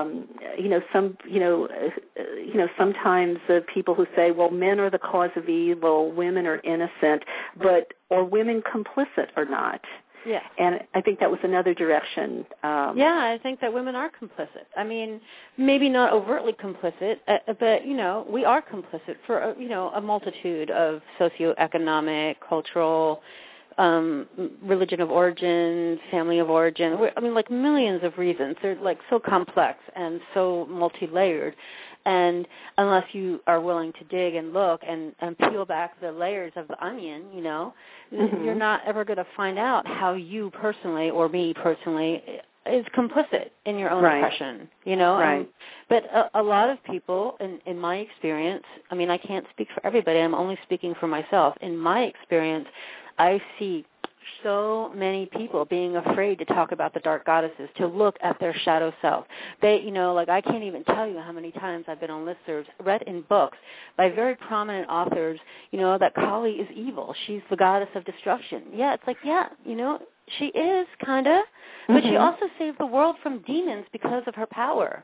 sometimes people who say, well, men are the cause of evil, women are innocent, but are women complicit or not? Yeah. And I think that was another direction. I think that women are complicit. I mean, maybe not overtly complicit, but, we are complicit for, a multitude of socioeconomic, cultural, religion of origin, family of origin. Like millions of reasons. They're, like, so complex and so multi-layered. And unless you are willing to dig and look and peel back the layers of the onion, you're not ever going to find out how you personally or me personally is complicit in your own oppression, Right. But a lot of people, in my experience, I can't speak for everybody. I'm only speaking for myself. In my experience, I see so many people being afraid to talk about the dark goddesses, to look at their shadow self. They, I can't even tell you how many times I've been on listservs, read in books by very prominent authors, that Kali is evil. She's the goddess of destruction. Yeah, it's like, she is, kind of, but she also saved the world from demons because of her power,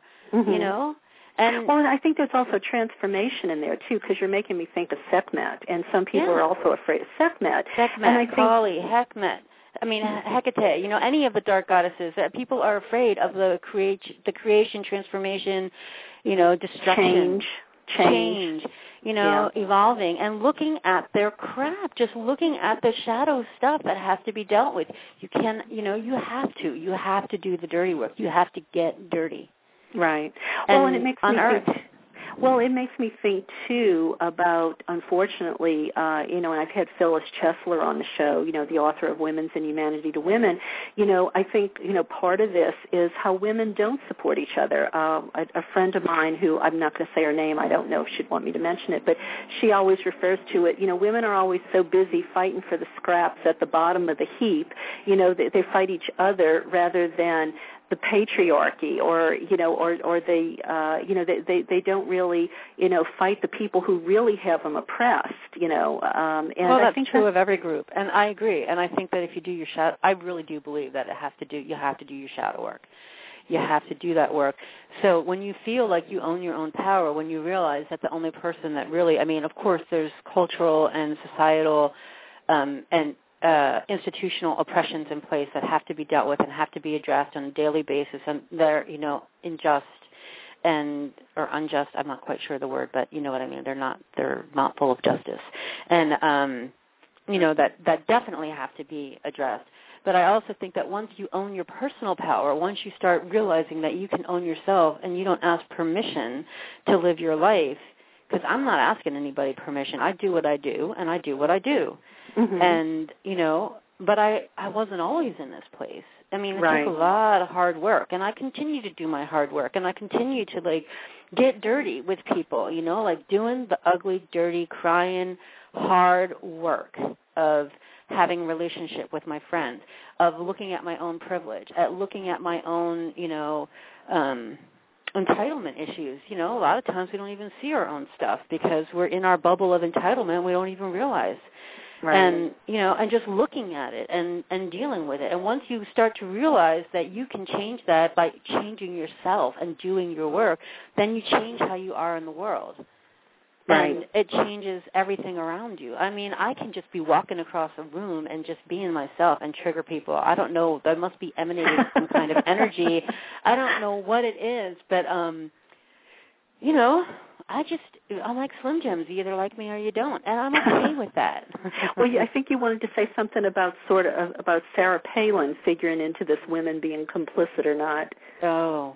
And I think there's also transformation in there, too, because you're making me think of Sekhmet, and some people are also afraid of Sekhmet. Kali, Hekmet, Hecate, any of the dark goddesses. People are afraid of the creation, transformation, destruction. Change. Evolving and looking at their crap, just looking at the shadow stuff that has to be dealt with. You have to do the dirty work. You have to get dirty. Right. And it makes me think. Well, it makes me think, too, about, unfortunately, and I've had Phyllis Chesler on the show, the author of Women's and Humanity to Women. I think, part of this is how women don't support each other. A friend of mine who, I'm not going to say her name, I don't know if she'd want me to mention it, but she always refers to it, women are always so busy fighting for the scraps at the bottom of the heap, they fight each other rather than the patriarchy, or they don't really fight the people who really have them oppressed. And that's true of every group, and I agree. And I think that if you do your shadow, I really do believe that you have to do your shadow work. You have to do that work. So when you feel like you own your own power, when you realize that the only person that really, of course, there's cultural and societal and institutional oppressions in place that have to be dealt with and have to be addressed on a daily basis, and they're, unjust or unjust. I'm not quite sure the word, but you know what I mean. They're not full of justice, and that definitely have to be addressed. But I also think that once you own your personal power, once you start realizing that you can own yourself and you don't ask permission to live your life, because I'm not asking anybody permission. I do what I do, and I do what I do. Mm-hmm. And, but I wasn't always in this place. It took a lot of hard work, and I continue to do my hard work, and I continue to, get dirty with people, doing the ugly, dirty, crying, hard work of having a relationship with my friends, of looking at my own privilege, at looking at my own, entitlement issues. A lot of times we don't even see our own stuff because we're in our bubble of entitlement. We don't even realize. Right. And, and just looking at it and dealing with it. And once you start to realize that you can change that by changing yourself and doing your work, then you change how you are in the world. Right. And it changes everything around you. I can just be walking across a room and just being myself and trigger people. I don't know. There must be emanating some kind of energy. I don't know what it is, but, I'm like Slim Jims. You either like me or you don't, and I'm okay with that. Well, I think you wanted to say something about about Sarah Palin figuring into this, women being complicit or not. Oh.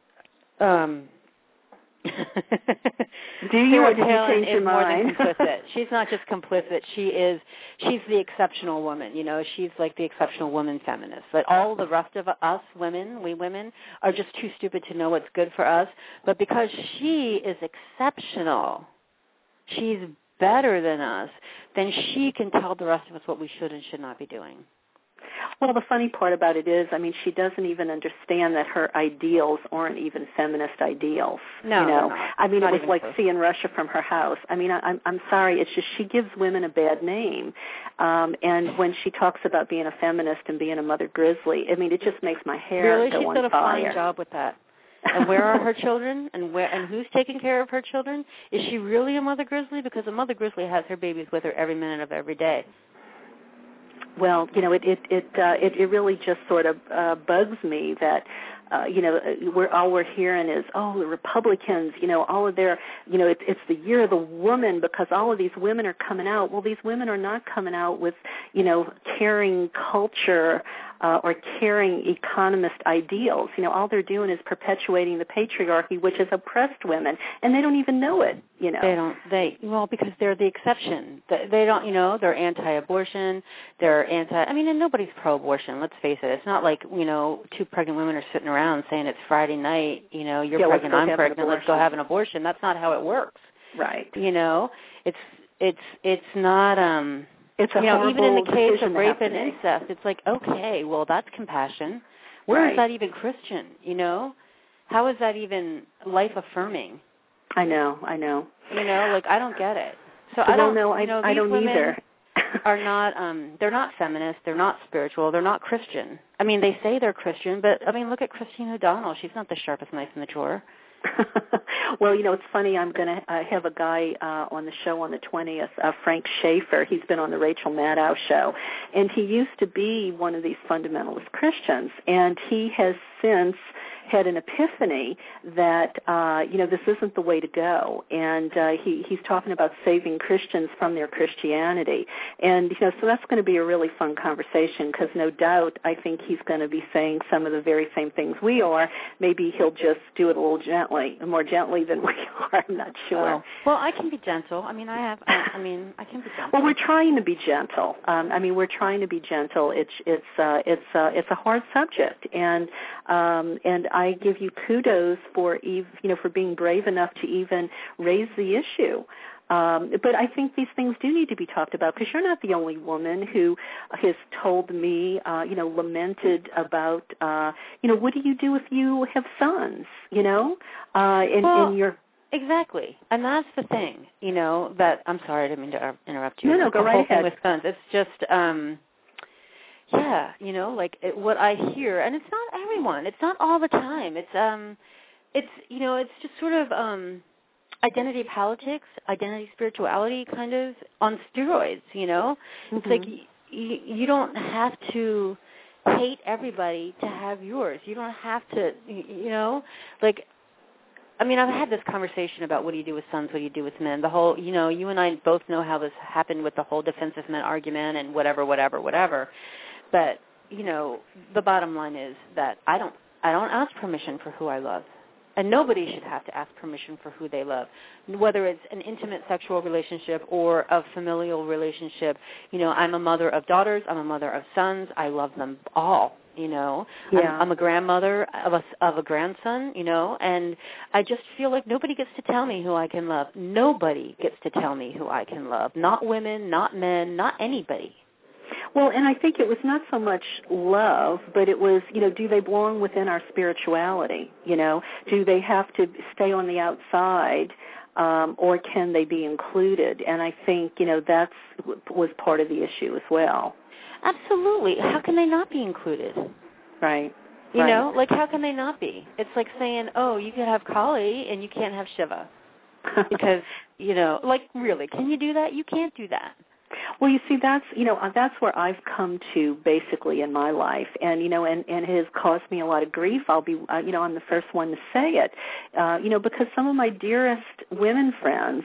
Do you, or did you change your mind? More than complicit. She's not just complicit. She's the exceptional woman. She's like the exceptional woman feminist. But all the rest of us women, we women, are just too stupid to know what's good for us. But because she is exceptional, she's better than us, then she can tell the rest of us what we should and should not be doing. Well, the funny part about it is, I mean, she doesn't even understand that her ideals aren't even feminist ideals. No, you know? I mean, not it was like close. seeing Russia from her house. I mean, I'm sorry, it's just she gives women a bad name. And when she talks about being a feminist and being a mother grizzly, I mean, it just makes my hair really? go She's on done a fire. fine job with that. And where are her children? And who's taking care of her children? Is she really a mother grizzly? Because a mother grizzly has her babies with her every minute of every day. Well, you know, it really just sort of bugs me that you know, all we're hearing is, oh, the Republicans, you know, all of their, you know, it's the year of the woman because all of these women are coming out. Well, these women are not coming out with, you know, caring culture or caring economist ideals. You know, all they're doing is perpetuating the patriarchy, which has oppressed women, and they don't even know it, you know. Well, because they're the exception. They don't, you know, they're anti-abortion, I mean, and nobody's pro-abortion, let's face it. It's not like, you know, two pregnant women are sitting around saying it's Friday night, you know, you're pregnant, I'm pregnant, let's go have an abortion. That's not how it works. Right. You know, it's not, it's a you know, even in the case of rape and incest, it's like, okay, well, that's compassion. Where is that even Christian, you know? How is that even life-affirming? I know. You know, like, I don't get it. So I don't either. Are not, they're not feminist, they're not spiritual, they're not Christian. I mean, they say they're Christian, but, I mean, look at Christine O'Donnell. She's not the sharpest knife in the drawer. Well, you know, it's funny. I'm going to have a guy on the show on the 20th, Frank Schaefer. He's been on the Rachel Maddow show, and he used to be one of these fundamentalist Christians, and he has since had an epiphany that, you know, this isn't the way to go, and he's talking about saving Christians from their Christianity, and, you know, so that's going to be a really fun conversation because no doubt I think he's going to be saying some of the very same things we are. Maybe he'll just do it a little more gently than we are. I'm not sure. Oh. Well, I can be gentle. I mean, I can be gentle. Well, we're trying to be gentle. We're trying to be gentle. It's a hard subject, and I give you kudos for for being brave enough to even raise the issue. But I think these things do need to be talked about because you're not the only woman who has told me, lamented about, what do you do if you have sons, in your... Exactly. And that's the thing, that, I'm sorry, I didn't mean to interrupt you. No, go right ahead. With sons, it's just, what I hear, and it's not everyone, it's not all the time. It's just sort of, identity politics, identity spirituality kind of on steroids, Mm-hmm. It's like you don't have to hate everybody to have yours. You don't have to, I've had this conversation about what do you do with sons, what do you do with men. The whole, you and I both know how this happened with the whole defensive men argument and whatever. But, the bottom line is that I don't ask permission for who I love. And nobody should have to ask permission for who they love, whether it's an intimate sexual relationship or a familial relationship. I'm a mother of daughters. I'm a mother of sons. I love them all, Yeah. I'm a grandmother of a grandson, and I just feel like nobody gets to tell me who I can love. Nobody gets to tell me who I can love. Not women, not men, not anybody. Well, and I think it was not so much love, but it was, do they belong within our spirituality? Do they have to stay on the outside, or can they be included? And I think, that was part of the issue as well. Absolutely. How can they not be included? Right. How can they not be? It's like saying, oh, you can have Kali and you can't have Shiva. Because, really, can you do that? You can't do that. Well, you see, that's where I've come to basically in my life, and and it has caused me a lot of grief. I'll be, I'm the first one to say it, because some of my dearest women friends,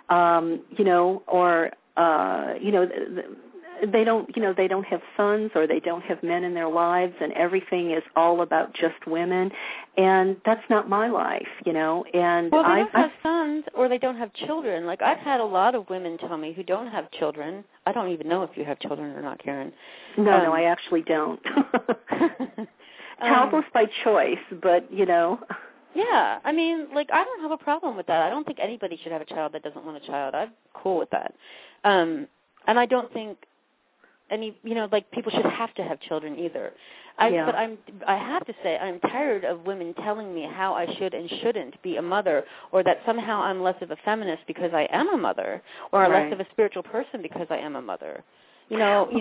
they don't have sons or they don't have men in their lives, and everything is all about just women, and that's not my life, And well, they don't have sons or they don't have children. Like I've had a lot of women tell me who don't have children. I don't even know if you have children or not, Karen. No, I actually don't. Childless by choice, but Yeah, I don't have a problem with that. I don't think anybody should have a child that doesn't want a child. I'm cool with that. And I don't think any, like people should have to have children either. But I have to say I'm tired of women telling me how I should and shouldn't be a mother, or that somehow I'm less of a feminist because I am a mother, or less of a spiritual person because I am a mother. Being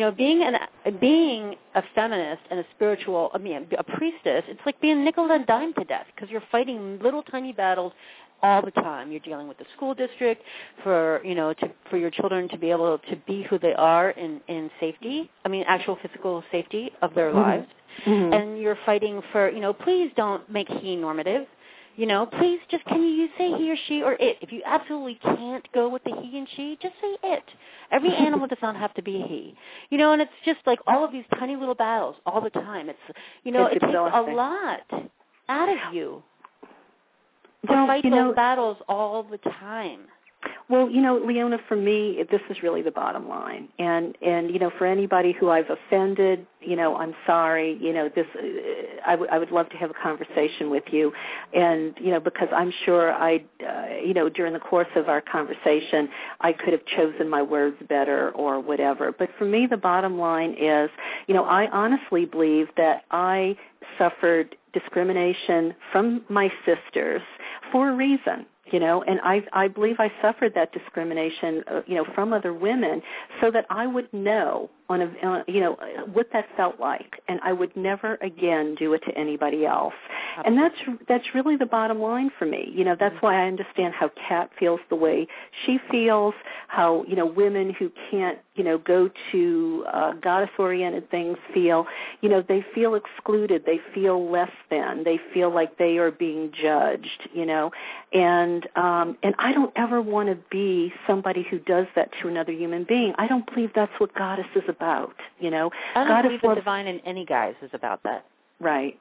a feminist and a spiritual, a priestess, it's like being nickel and dime to death because you're fighting little tiny battles all the time. You're dealing with the school district for your children to be able to be who they are in safety. Actual physical safety of their lives. Mm-hmm. And you're fighting for, please don't make he normative. Please just can you say he or she or it? If you absolutely can't go with the he and she, just say it. Every animal does not have to be a he. And it's just like all of these tiny little battles all the time. It takes a lot out of you to fight those battles all the time. Well, Leona, for me, this is really the bottom line. And for anybody who I've offended, I'm sorry. I would love to have a conversation with you. And, because I'm sure during the course of our conversation, I could have chosen my words better or whatever. But for me, the bottom line is, I honestly believe that I suffered discrimination from my sisters for a reason. And I believe I suffered that discrimination, from other women, so that I would know what that felt like, and I would never again do it to anybody else. Absolutely. And that's really the bottom line for me. That's why I understand how Kat feels the way she feels, how women who can't go to goddess-oriented things feel. They feel excluded. They feel less than. They feel like they are being judged. And I don't ever want to be somebody who does that to another human being. I don't believe that's what Goddess is about. I don't believe the divine in any guise is about that. Right.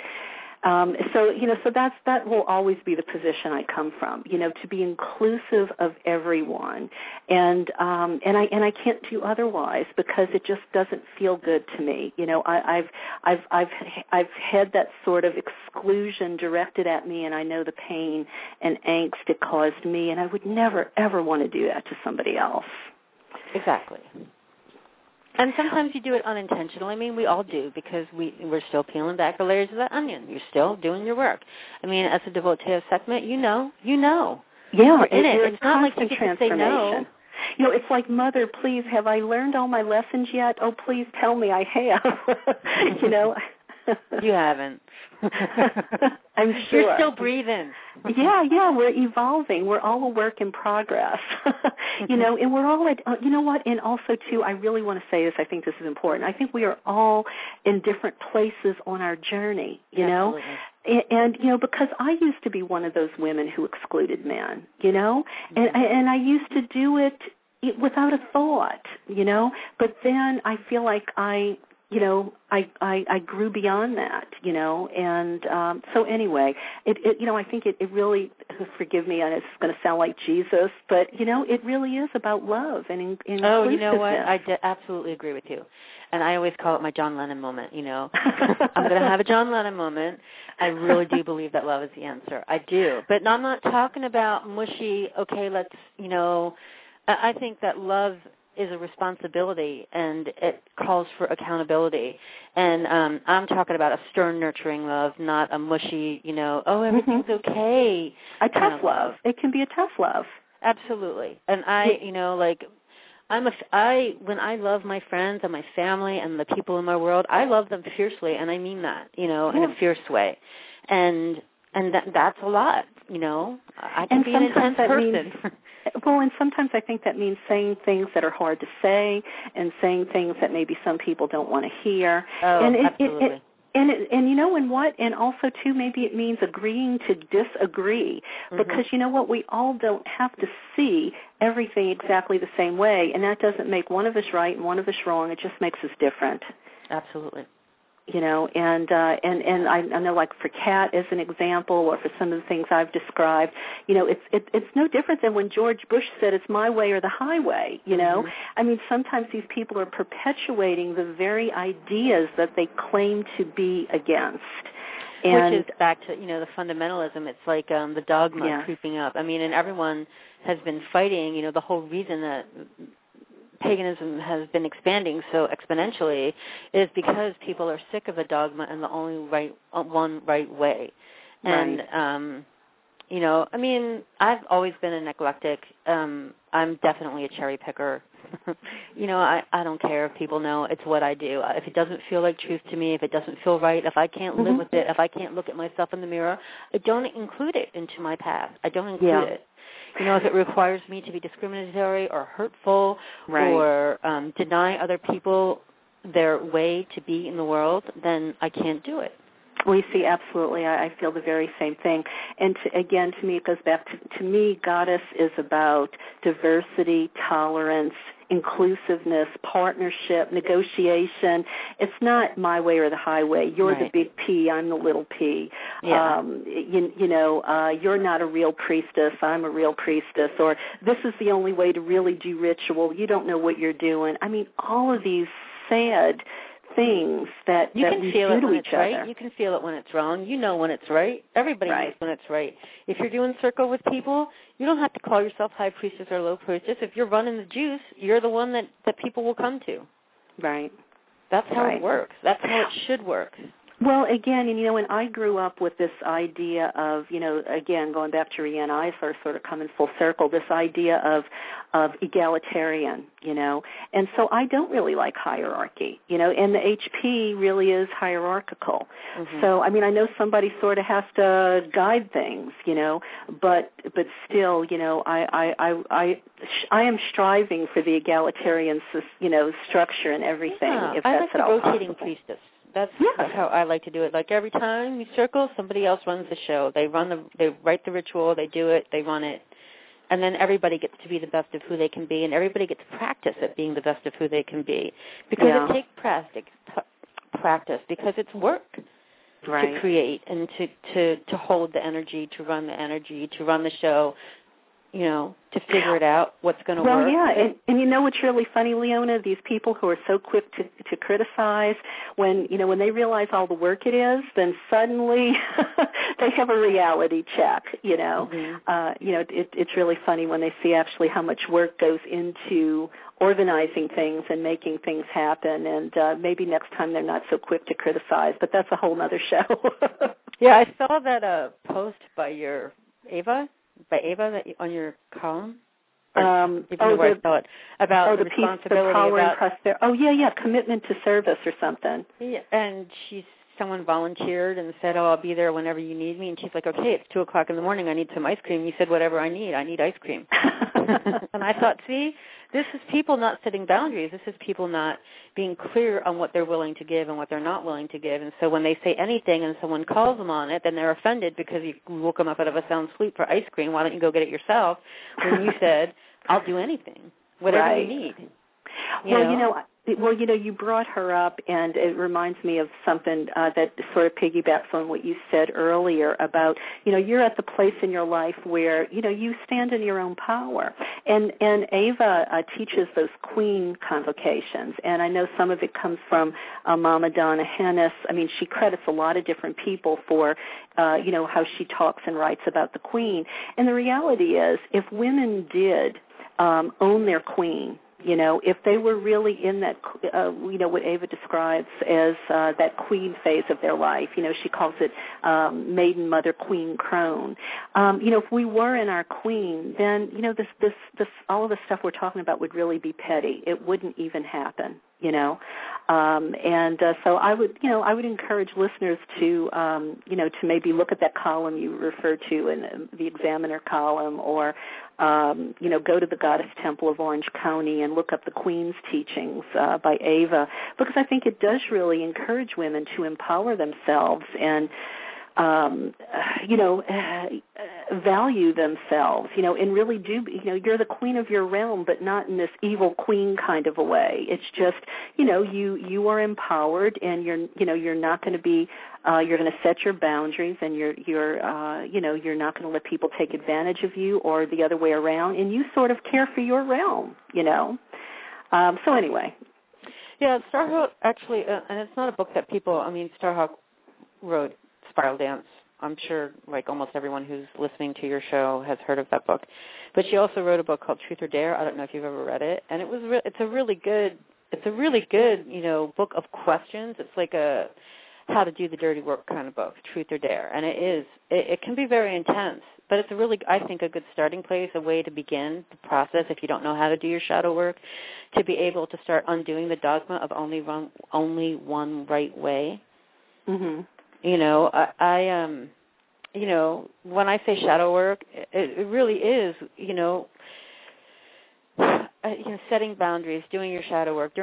So that will always be the position I come from, to be inclusive of everyone. And I can't do otherwise because it just doesn't feel good to me. I've had that sort of exclusion directed at me, and I know the pain and angst it caused me, and I would never, ever want to do that to somebody else. Exactly. And sometimes you do it unintentionally. We all do because we're still peeling back the layers of that onion. You're still doing your work. As a devotee of Sekhmet, you know. Yeah, you're in it. It's not like you get to say no. It's like, Mother, please, have I learned all my lessons yet? Oh, please tell me I have. You haven't. I'm sure. You're still breathing. Yeah, we're evolving. We're all a work in progress. And we're all what? And also, too, I really want to say this. I think this is important. I think we are all in different places on our journey, Absolutely. And because I used to be one of those women who excluded men, mm-hmm. and I used to do it without a thought, but then I feel like I grew beyond that, and so anyway, I think it really, forgive me, and it's going to sound like Jesus, but, it really is about love and inclusiveness. Oh, you know what? I absolutely agree with you. And I always call it my John Lennon moment, I'm going to have a John Lennon moment. I really do believe that love is the answer. I do. But I'm not talking about mushy, okay, let's, I think that love is a responsibility, and it calls for accountability. And I'm talking about a stern, nurturing love, not a mushy, everything's mm-hmm. okay. A tough love. It can be a tough love. Absolutely. And when I love my friends and my family and the people in my world, I love them fiercely, and I mean that, in a fierce way. And that's a lot, I can be an intense person. And sometimes I think that means saying things that are hard to say and saying things that maybe some people don't want to hear. Oh, and absolutely. And also, too, maybe it means agreeing to disagree, mm-hmm. because you know what, we all don't have to see everything exactly the same way, and that doesn't make one of us right and one of us wrong. It just makes us different. Absolutely. And I know, like for Kat as an example, or for some of the things I've described, it's no different than when George Bush said it's my way or the highway. Mm-hmm. Sometimes these people are perpetuating the very ideas that they claim to be against. Which is back to, the fundamentalism. It's like the dogma creeping up. And everyone has been fighting, the whole reason that paganism has been expanding so exponentially is because people are sick of a dogma and the only one right way. And, you know, I mean, I've always been an eclectic. I'm definitely a cherry picker. You know, I don't care if people know. It's what I do. If it doesn't feel like truth to me, if it doesn't feel right, if I can't live with it, if I can't look at myself in the mirror, I don't include it into my path. I don't include it. You know, if it requires me to be discriminatory or hurtful or deny other people their way to be in the world, then I can't do it. We see, absolutely. I feel the very same thing. And again, to me, it goes back to me, Goddess is about diversity, tolerance, inclusiveness, partnership, negotiation. It's not my way or the highway. You're the big P, I'm the little P. Yeah. You're not a real priestess, I'm a real priestess. Or this is the only way to really do ritual. You don't know what you're doing. I mean, all of these sad things that you can we feel do it to when each it's other. right. You can feel it when it's wrong. You know when it's right. Everybody knows when it's right. If you're doing circle with people, you don't have to call yourself high priestess or low priestess. If you're running the juice, you're the one that people will come to. Right. That's how it works. That's how it should work. Well, again, and, you know, when I grew up with this idea of, you know, again, going back to Riane Eisler, sort of coming full circle, this idea of egalitarian, you know, and so I don't really like hierarchy, you know, and the HP really is hierarchical. So, I mean, I know somebody sort of has to guide things, you know, but still, you know, I am striving for the egalitarian, you know, structure and everything, if that's at all possible. I like the rotating priestess. That's how I like to do it. Like every time you circle, somebody else runs the show. They write the ritual, they do it, they run it, and then everybody gets to be the best of who they can be, and everybody gets practice at being the best of who they can be, because it takes practice, because it's work to create and to hold the energy, to run the energy, to run the show. You know, to figure it out, what's going to work. Well, yeah, and you know what's really funny, Leona? These people who are so quick to criticize, when they realize all the work it is, then suddenly they have a reality check. You know, it's really funny when they see actually how much work goes into organizing things and making things happen. And maybe next time they're not so quick to criticize, but that's a whole other show. Yeah, I saw that post by Ava that on your column. I saw it about the responsibility, the power about and prosperity. Commitment to service or something. Yeah, and someone volunteered and said, "Oh, I'll be there whenever you need me." And she's like, "Okay, it's 2:00 in the morning. I need some ice cream." You said, "Whatever I need ice cream." And I thought, see, this is people not setting boundaries. This is people not being clear on what they're willing to give and what they're not willing to give. And so when they say anything and someone calls them on it, then they're offended because you woke them up out of a sound sleep for ice cream. Why don't you go get it yourself? When you said, "I'll do anything, whatever you need." You brought her up, and it reminds me of something that sort of piggybacks on what you said earlier about, you're at the place in your life where, you stand in your own power. And Ava teaches those queen convocations, and I know some of it comes from Mama Donna Hennis. I mean, she credits a lot of different people for, how she talks and writes about the queen. And the reality is, if women did own their queen, if they were really in that, what Ava describes as that queen phase of their life, she calls it maiden, mother, queen, crone. If we were in our queen, then, this all of the stuff we're talking about would really be petty. It wouldn't even happen, so I would encourage listeners to, to maybe look at that column you referred to in the Examiner column, or, go to the Goddess Temple of Orange County and look up the Queen's Teachings by Ava, because I think it does really encourage women to empower themselves and, value themselves, and really do, you're the queen of your realm, but not in this evil queen kind of a way. It's just, you are empowered, and you're not going to be, you're going to set your boundaries, and you're not going to let people take advantage of you, or the other way around, and you sort of care for your realm, So anyway. Yeah, Starhawk actually, and it's not a book that Starhawk wrote Spiral Dance I'm sure like almost everyone who's listening to your show has heard of that book. But she also wrote a book called Truth or Dare. I don't know if you've ever read it. And it's a really good, book of questions. It's like a how to do the dirty work kind of book, Truth or Dare. And it can be very intense, but it's I think, a good starting place, a way to begin the process if you don't know how to do your shadow work, to be able to start undoing the dogma of only one right way. Mm-hmm. When I say shadow work, it really is, setting boundaries, doing your shadow work,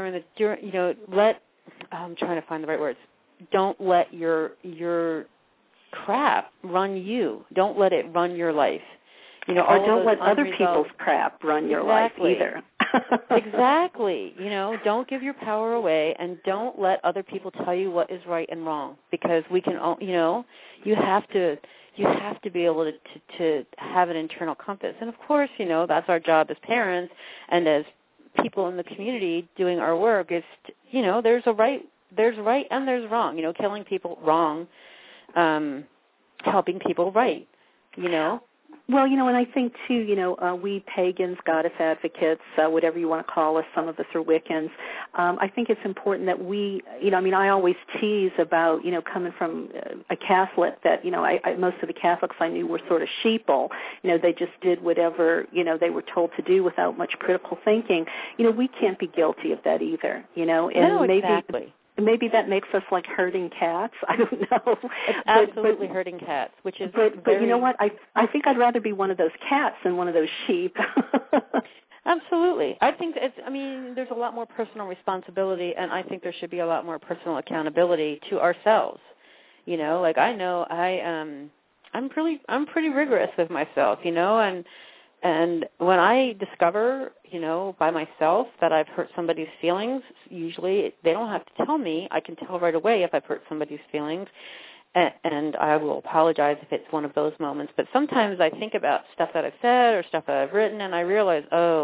I'm trying to find the right words. Don't let your crap run you. Don't let it run your life. Or don't let other people's crap run your life either. Exactly. Don't give your power away, and don't let other people tell you what is right and wrong, because we can, you have to be able to have an internal compass. And of course, that's our job as parents and as people in the community doing our work is, there's right and there's wrong. Killing people, wrong. Helping people, right. Well, and I think, too, we pagans, goddess advocates, whatever you want to call us, some of us are Wiccans, I think it's important that we, I always tease about, coming from a Catholic that, most of the Catholics I knew were sort of sheeple. They just did whatever, they were told to do without much critical thinking. We can't be guilty of that either, and no, exactly. Maybe that makes us like herding cats. I don't know. It's absolutely herding cats, which is But you know what? I think I'd rather be one of those cats than one of those sheep. Absolutely. I think there's a lot more personal responsibility, and I think there should be a lot more personal accountability to ourselves. Like I know I'm pretty rigorous with myself, and when I discover, by myself that I've hurt somebody's feelings, usually they don't have to tell me. I can tell right away if I've hurt somebody's feelings, and I will apologize if it's one of those moments. But sometimes I think about stuff that I've said or stuff that I've written, and I realize,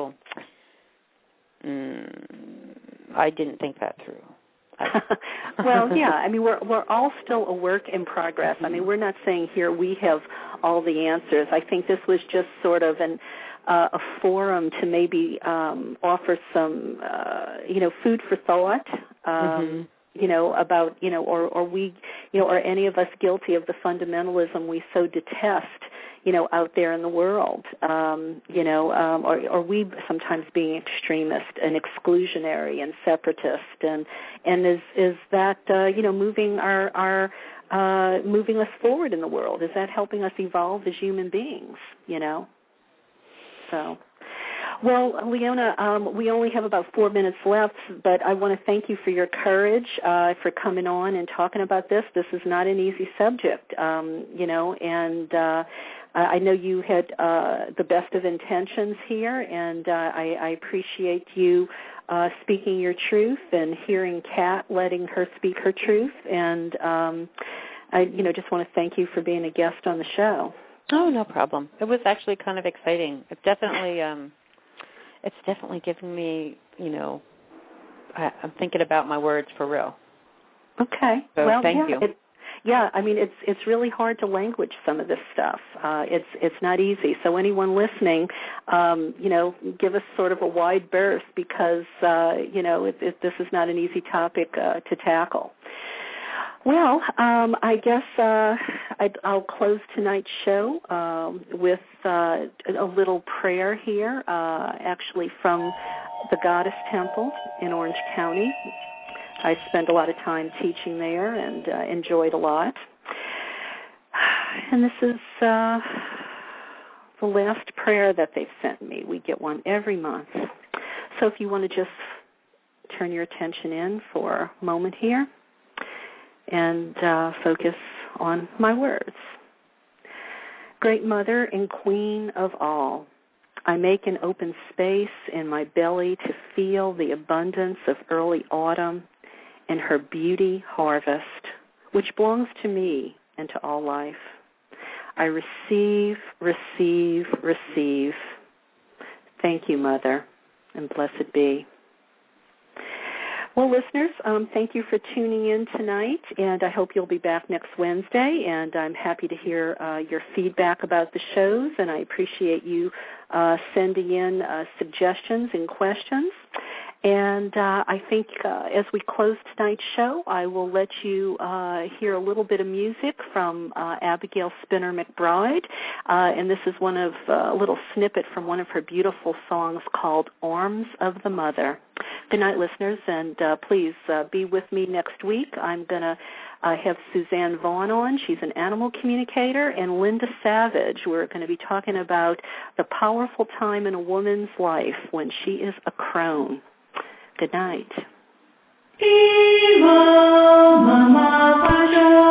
I didn't think that through. Well, yeah. We're all still a work in progress. We're not saying here we have all the answers. I think this was just sort of a forum to maybe offer some, food for thought. About, or we, are any of us guilty of the fundamentalism we so detest, out there in the world, or we sometimes being extremist and exclusionary and separatist, and is that, moving moving us forward in the world? Is that helping us evolve as human beings, So. Well, Leona, we only have about 4 minutes left, but I want to thank you for your courage, for coming on and talking about this. This is not an easy subject, and I know you had the best of intentions here, and I appreciate you speaking your truth and hearing Kat letting her speak her truth, and I just want to thank you for being a guest on the show. Oh, no problem. It was actually kind of exciting. It's definitely giving me, I'm thinking about my words for real. Okay. So well, thank you. It's really hard to language some of this stuff. It's not easy. So anyone listening, give us sort of a wide berth because, this is not an easy topic to tackle. Well, I guess I'll close tonight's show with a little prayer here, actually from the Goddess Temple in Orange County. I spent a lot of time teaching there and enjoyed a lot. And this is the last prayer that they've sent me. We get one every month. So if you want to just turn your attention in for a moment here and focus on my words. Great Mother and Queen of all, I make an open space in my belly to feel the abundance of early autumn and her beauty harvest, which belongs to me and to all life. I receive, receive, receive. Thank you, Mother, and blessed be. Well, listeners, thank you for tuning in tonight, and I hope you'll be back next Wednesday, and I'm happy to hear your feedback about the shows, and I appreciate you sending in suggestions and questions. And I think as we close tonight's show, I will let you hear a little bit of music from Abigail Spinner McBride, and this is a little snippet from one of her beautiful songs called Arms of the Mother. Good night, listeners, and please be with me next week. I'm going to have Suzanne Vaughn on. She's an animal communicator, and Linda Savage. We're going to be talking about the powerful time in a woman's life when she is a crone. Good night.